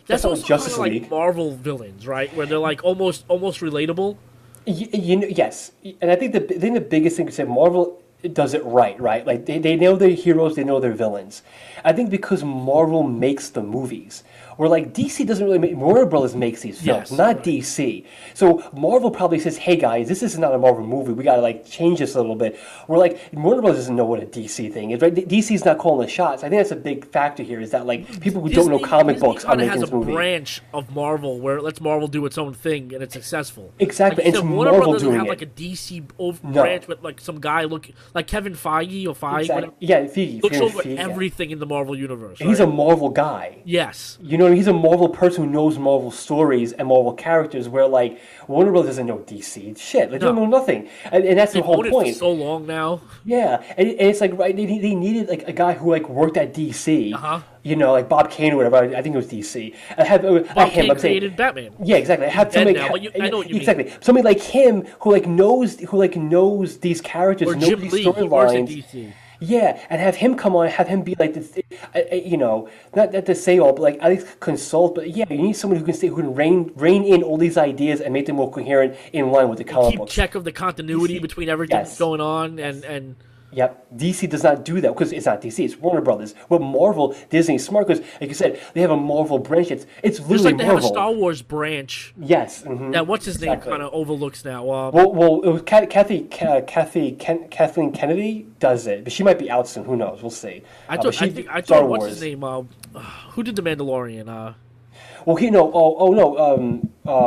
That's not also like kind Justice of like League. Marvel villains, right? Where they're like almost relatable. Yes, and I think the biggest thing is that Marvel does it right, right? Like they know their heroes, they know their villains. I think because Marvel makes the movies, where like DC doesn't really make, Warner Brothers makes these films, Yes, not right. DC. So Marvel probably says, "Hey guys, this is not a Marvel movie. We gotta like change this a little bit." We're like Warner Brothers doesn't know what a DC thing is, right? DC's not calling the shots. I think that's a big factor here. Is that like people who don't know comic books are kind of making has this a movie? branch of Marvel where it lets Marvel do its own thing and it's successful. Exactly, Like you it's said, Warner Marvel Brothers doesn't doing have it. like a DC No. branch with like some guy look like Kevin Feige or Feige, Exactly. whatever, Yeah, Feige. looks over Feige, yeah. everything in the Marvel universe. He's Right? a Marvel guy. Yes. You know, he's a Marvel person who knows Marvel stories and Marvel characters. Where like Warner Bros. Doesn't know DC shit. Like, they don't No. know nothing, and that's the They've whole owned it for point. so long now. Yeah, and it's like right, they needed like a guy who like worked at DC. Uh-huh. You know, like Bob Kane or whatever. I think it was DC. I have Bob him. Kane I'm saying, created Batman. yeah, exactly. I have dead somebody. now, but I know what you mean. exactly. Somebody like him who knows these characters, Or knows Jim these Lee, he works at storylines. DC. Yeah, and have him come on, have him be like this, you know, not to say all, but like at least consult. But yeah, you need someone who can rein in all these ideas and make them more coherent in line with the comic Keep books. check of the continuity between everything Yes. that's going on and Yep, DC does not do that because it's not DC, it's Warner Brothers. But Marvel, Disney is smart because, like you said, they have a Marvel branch. It's just literally like they have a Marvel. Star Wars branch Yes. Mhm. that what's his name Exactly. kind of overlooks now. Well, it was Kathleen Kennedy does it, but she might be out soon. Who knows? We'll see. I But thought I Star thought what's Wars. his name? Who did the Mandalorian? Well, he no. Oh no.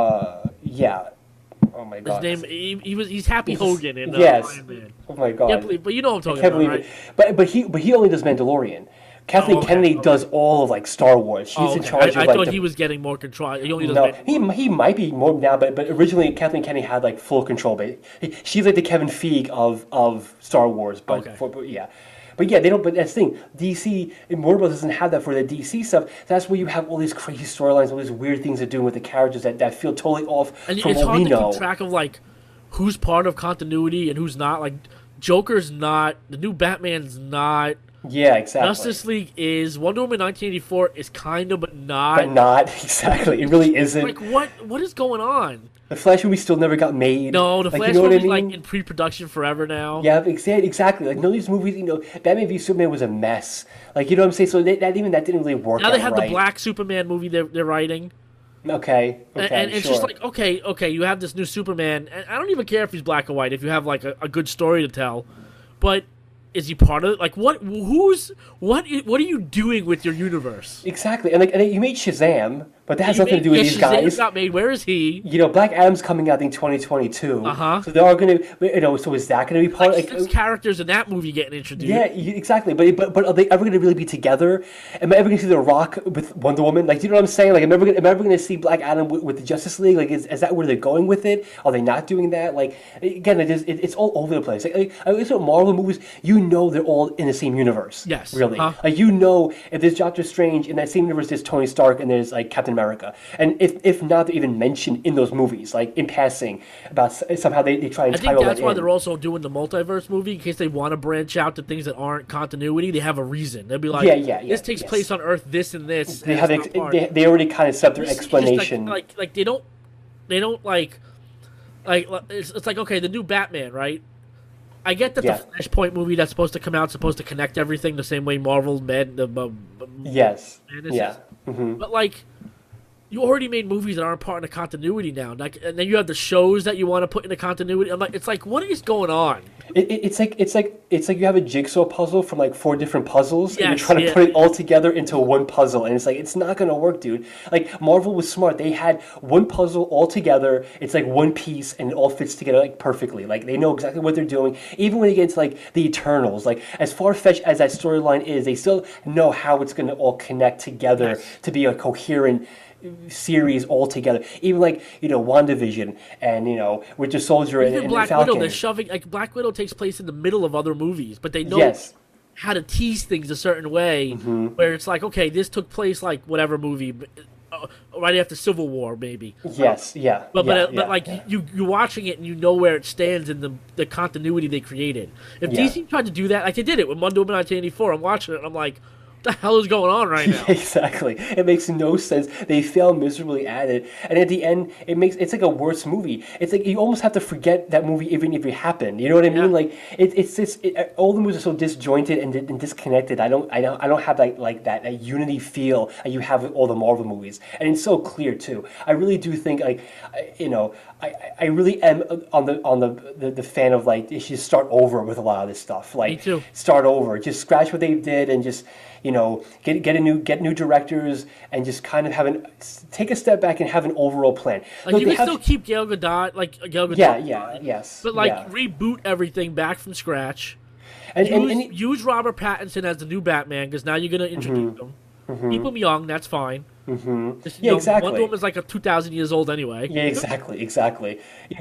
Yeah. Oh my His God. name he's Happy Hogan in Yes. Iron Man. Oh my God. Can't believe, but you know what I'm I talking can't about, believe right? it. But he only does Mandalorian. Kathleen okay, Kennedy does all of like Star Wars. She's Oh, in okay. charge I of like thought the he was getting more control. He only does No, Mandalorian. he might be more now, but originally Kathleen Kennedy had like full control. But she's like the Kevin Feige of Star Wars. But, Okay. but yeah, but yeah, they don't. But that's the thing. DC and Warner Bros. Doesn't have that for the DC stuff. That's where you have all these crazy storylines, all these weird things they're doing with the characters that feel totally off And from it's what hard we to know. keep track of like who's part of continuity and who's not. Like Joker's not, the new Batman's not. Yeah, exactly. Justice League is. Wonder Woman 1984 is kind of, but not. But not exactly. It really isn't. Like what is going on? The Flash movie still never got made. No, the like, Flash you know what I movie's mean? like in pre-production forever now. Yeah, exactly. Like none of these movies, you know, Batman v Superman was a mess. Like you know what I'm saying. So that didn't really work. Now they out have right. the Black Superman movie they're writing. Okay. And it's sure. just like, okay, you have this new Superman, and I don't even care if he's black or white, if you have like a good story to tell, but is he part of it? Like, what are you doing with your universe? Exactly, and you made Shazam, but that has nothing to do with these Shazam guys. got made. Where is he? You know, Black Adam's coming out in 2022. Uh-huh. So they are going to, you know, so is that going to be part? Like, six characters in that movie getting introduced. Yeah, exactly. But are they ever going to really be together? Am I ever going to see The Rock with Wonder Woman? Like, do you know what I'm saying? Like, am I ever going to see Black Adam with the Justice League? Like, is that where they're going with it? Are they not doing that? Like, again, it's all over the place. Like it's what Marvel movies, you know, they're all in the same universe. Yes. Really. Huh? Like, you know, if there's Doctor Strange in that same universe, there's Tony Stark and there's like Captain America, and if not, they're even mentioned in those movies, like in passing, about somehow they try and I think title that's that why in. they're also doing the multiverse movie in case they want to branch out to things that aren't continuity. They have a reason. They'll be like, this takes place on Earth, this and this. They and have it's not part. they already kind of set their It's just explanation. like they don't like it's like, okay, the new Batman, right? I get that Yeah. the Flashpoint movie that's supposed to come out supposed to connect everything the same way Marvel made Yes. Madness Yeah. is. Mm-hmm. But like, you already made movies that aren't part of the continuity now. Like, and then you have the shows that you want to put in the continuity. I'm like, it's like, what is going on? It's like you have a jigsaw puzzle from like 4 different puzzles, and you're Yes, trying to yeah. put it all together into one puzzle, and it's like it's not gonna work, dude. Like Marvel was smart; they had one puzzle all together. It's like one piece, and it all fits together like perfectly. Like they know exactly what they're doing. Even when you get into like the Eternals, like as far fetched as that storyline is, they still know how it's gonna all connect together to be a coherent series all together. Even like, you know, WandaVision and, you know, Winter Soldier Even and Black Falcon. Widow, they're shoving, like, Black Widow takes place in the middle of other movies, but they know Yes. how to tease things a certain way where it's like, okay, this took place like whatever movie, right after Civil War, maybe. Yes, yeah. But yeah, but like yeah. you're watching it and you know where it stands in the continuity they created. If Yeah. DC tried to do that, like they did it with Wonder Woman 1984, I'm watching it and I'm like, the hell is going on right now? Exactly. It makes no sense. They fail miserably at it, and at the end, it's like a worse movie. It's like you almost have to forget that movie even if it happened. You know what I mean? Like it's just all the movies are so disjointed and disconnected. I don't have that unity feel that you have with all the Marvel movies, and it's so clear too. I really do think I really am on the fan of like they should start over with a lot of this stuff. Like Me too. Start over, just scratch what they did, and just get new directors, and just kind of take a step back and have an overall plan. Like you can still keep Gal Gadot, yes, but reboot everything back from scratch. And use Robert Pattinson as the new Batman because now you're gonna introduce him. Keep him young, that's fine. Exactly. Wonder Woman's like 2,000 years old anyway. Yeah, exactly.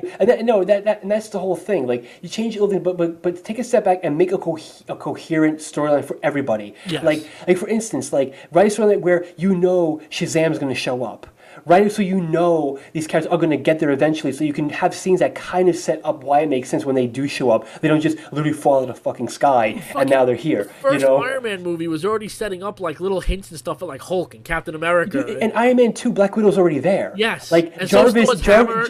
And that's the whole thing. Like you change a little bit, but take a step back and make a coherent storyline for everybody. Yes. Like for instance, write a storyline where Shazam is going to show up. Right, so these characters are going to get there eventually, so you can have scenes that kind of set up why it makes sense when they do show up. They don't just literally fall out of the fucking sky and now they're here. The first Iron Man movie was already setting up like little hints and stuff for like Hulk and Captain America. And Iron Man 2, Black Widow's already there. Yes. Like and Jarvis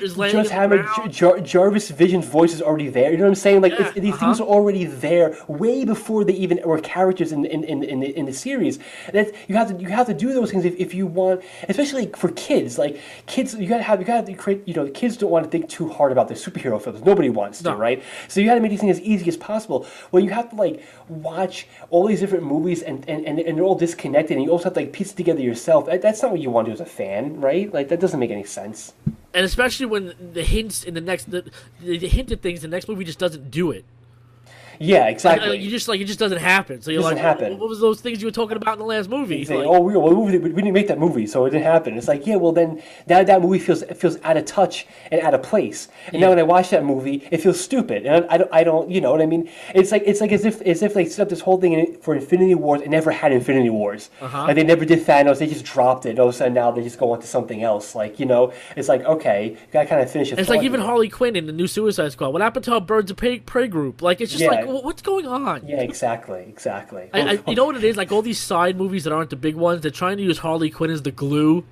Hammer, Jarvis Vision's voice is already there. You know what I'm saying? Like these things are already there way before they even were characters in the series. You have to do those things if you want, especially for kids. Like kids, you gotta create. Kids don't want to think too hard about their superhero films. Nobody wants to, right? So you got to make these things as easy as possible. Well, you have to watch all these different movies and they're all disconnected, and you also have to piece it together yourself. That's not what you want to do as a fan, right? Like that doesn't make any sense. And especially when the hints in the hint at things, the next movie just doesn't do it. Yeah, exactly. It just doesn't happen. So you're what was those things you were talking about in the last movie? We didn't make that movie, so it didn't happen. It's like, well then now that movie feels out of touch and out of place. And now when I watch that movie, it feels stupid. And I don't, you know what I mean? It's like as if they set up this whole thing for Infinity Wars and never had Infinity Wars. Like they never did Thanos. They just dropped it. All of a sudden now they just go on to something else. It's like okay, you gotta kind of finish it. It's like even Harley Quinn in the new Suicide Squad. What happened to our Birds of Prey group? Like it's just what's going on? Yeah, exactly. You know what it is? Like all these side movies that aren't the big ones, they're trying to use Harley Quinn as the glue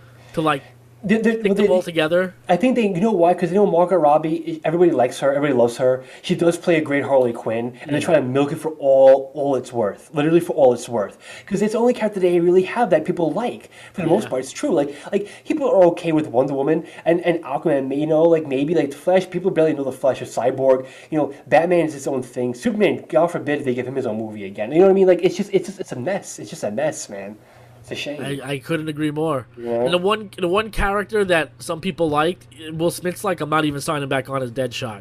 to stick them all together. I think you know why? Because Margot Robbie, everybody likes her, everybody loves her. She does play a great Harley Quinn, and they're trying to milk it for all it's worth, literally for all it's worth. Because it's the only character they really have that people like. For the most part, it's true. Like people are okay with Wonder Woman and Aquaman. Maybe the Flash. People barely know the Flash or Cyborg. Batman is its own thing. Superman, God forbid, if they give him his own movie again. You know what I mean? It's a mess. It's just a mess, man. It's a shame. I couldn't agree more. Yeah. And the one character that some people liked, Will Smith's I'm not even signing back on as Deadshot.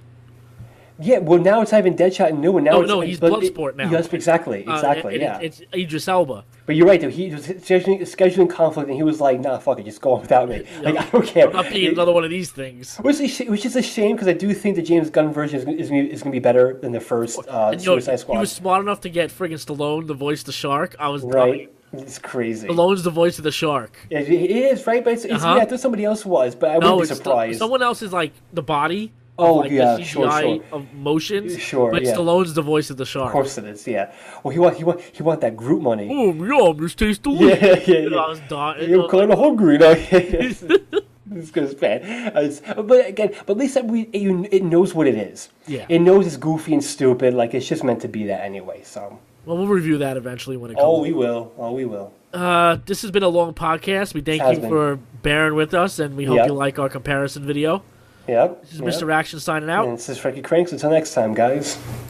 Yeah, well now it's not even Deadshot and new, and now he's Bloodsport now. Yes, exactly. It's Idris Elba. But you're right, though. He was scheduling conflict, and he was like, "Nah, fuck it, just go on without me. I don't care." I'm not being another one of these things. Which is a shame because I do think the James Gunn version is going to be better than the first Suicide Squad. He was smart enough to get friggin' Stallone to voice the shark. I was right. It's crazy. Stallone's the voice of the shark. Yeah, it is, right? But I thought somebody else was, but I wouldn't be surprised. Someone else is the body. Oh, the CGI sure. of motions. Sure, but Stallone's the voice of the shark. Of course it is, yeah. Well, he want that Groot money. Oh, yeah, this tastes delicious. Yeah. I was dying. You're kind of hungry now. It's good, man. But at least it knows what it is. Yeah. It knows it's goofy and stupid. It's just meant to be that anyway. So. Well, we'll review that eventually when it comes. Oh, we will. This has been a long podcast. We thank you for bearing with us, and we hope you like our comparison video. Yep. This is Mr. Action signing out. And this is Frankie Cranks. Until next time, guys.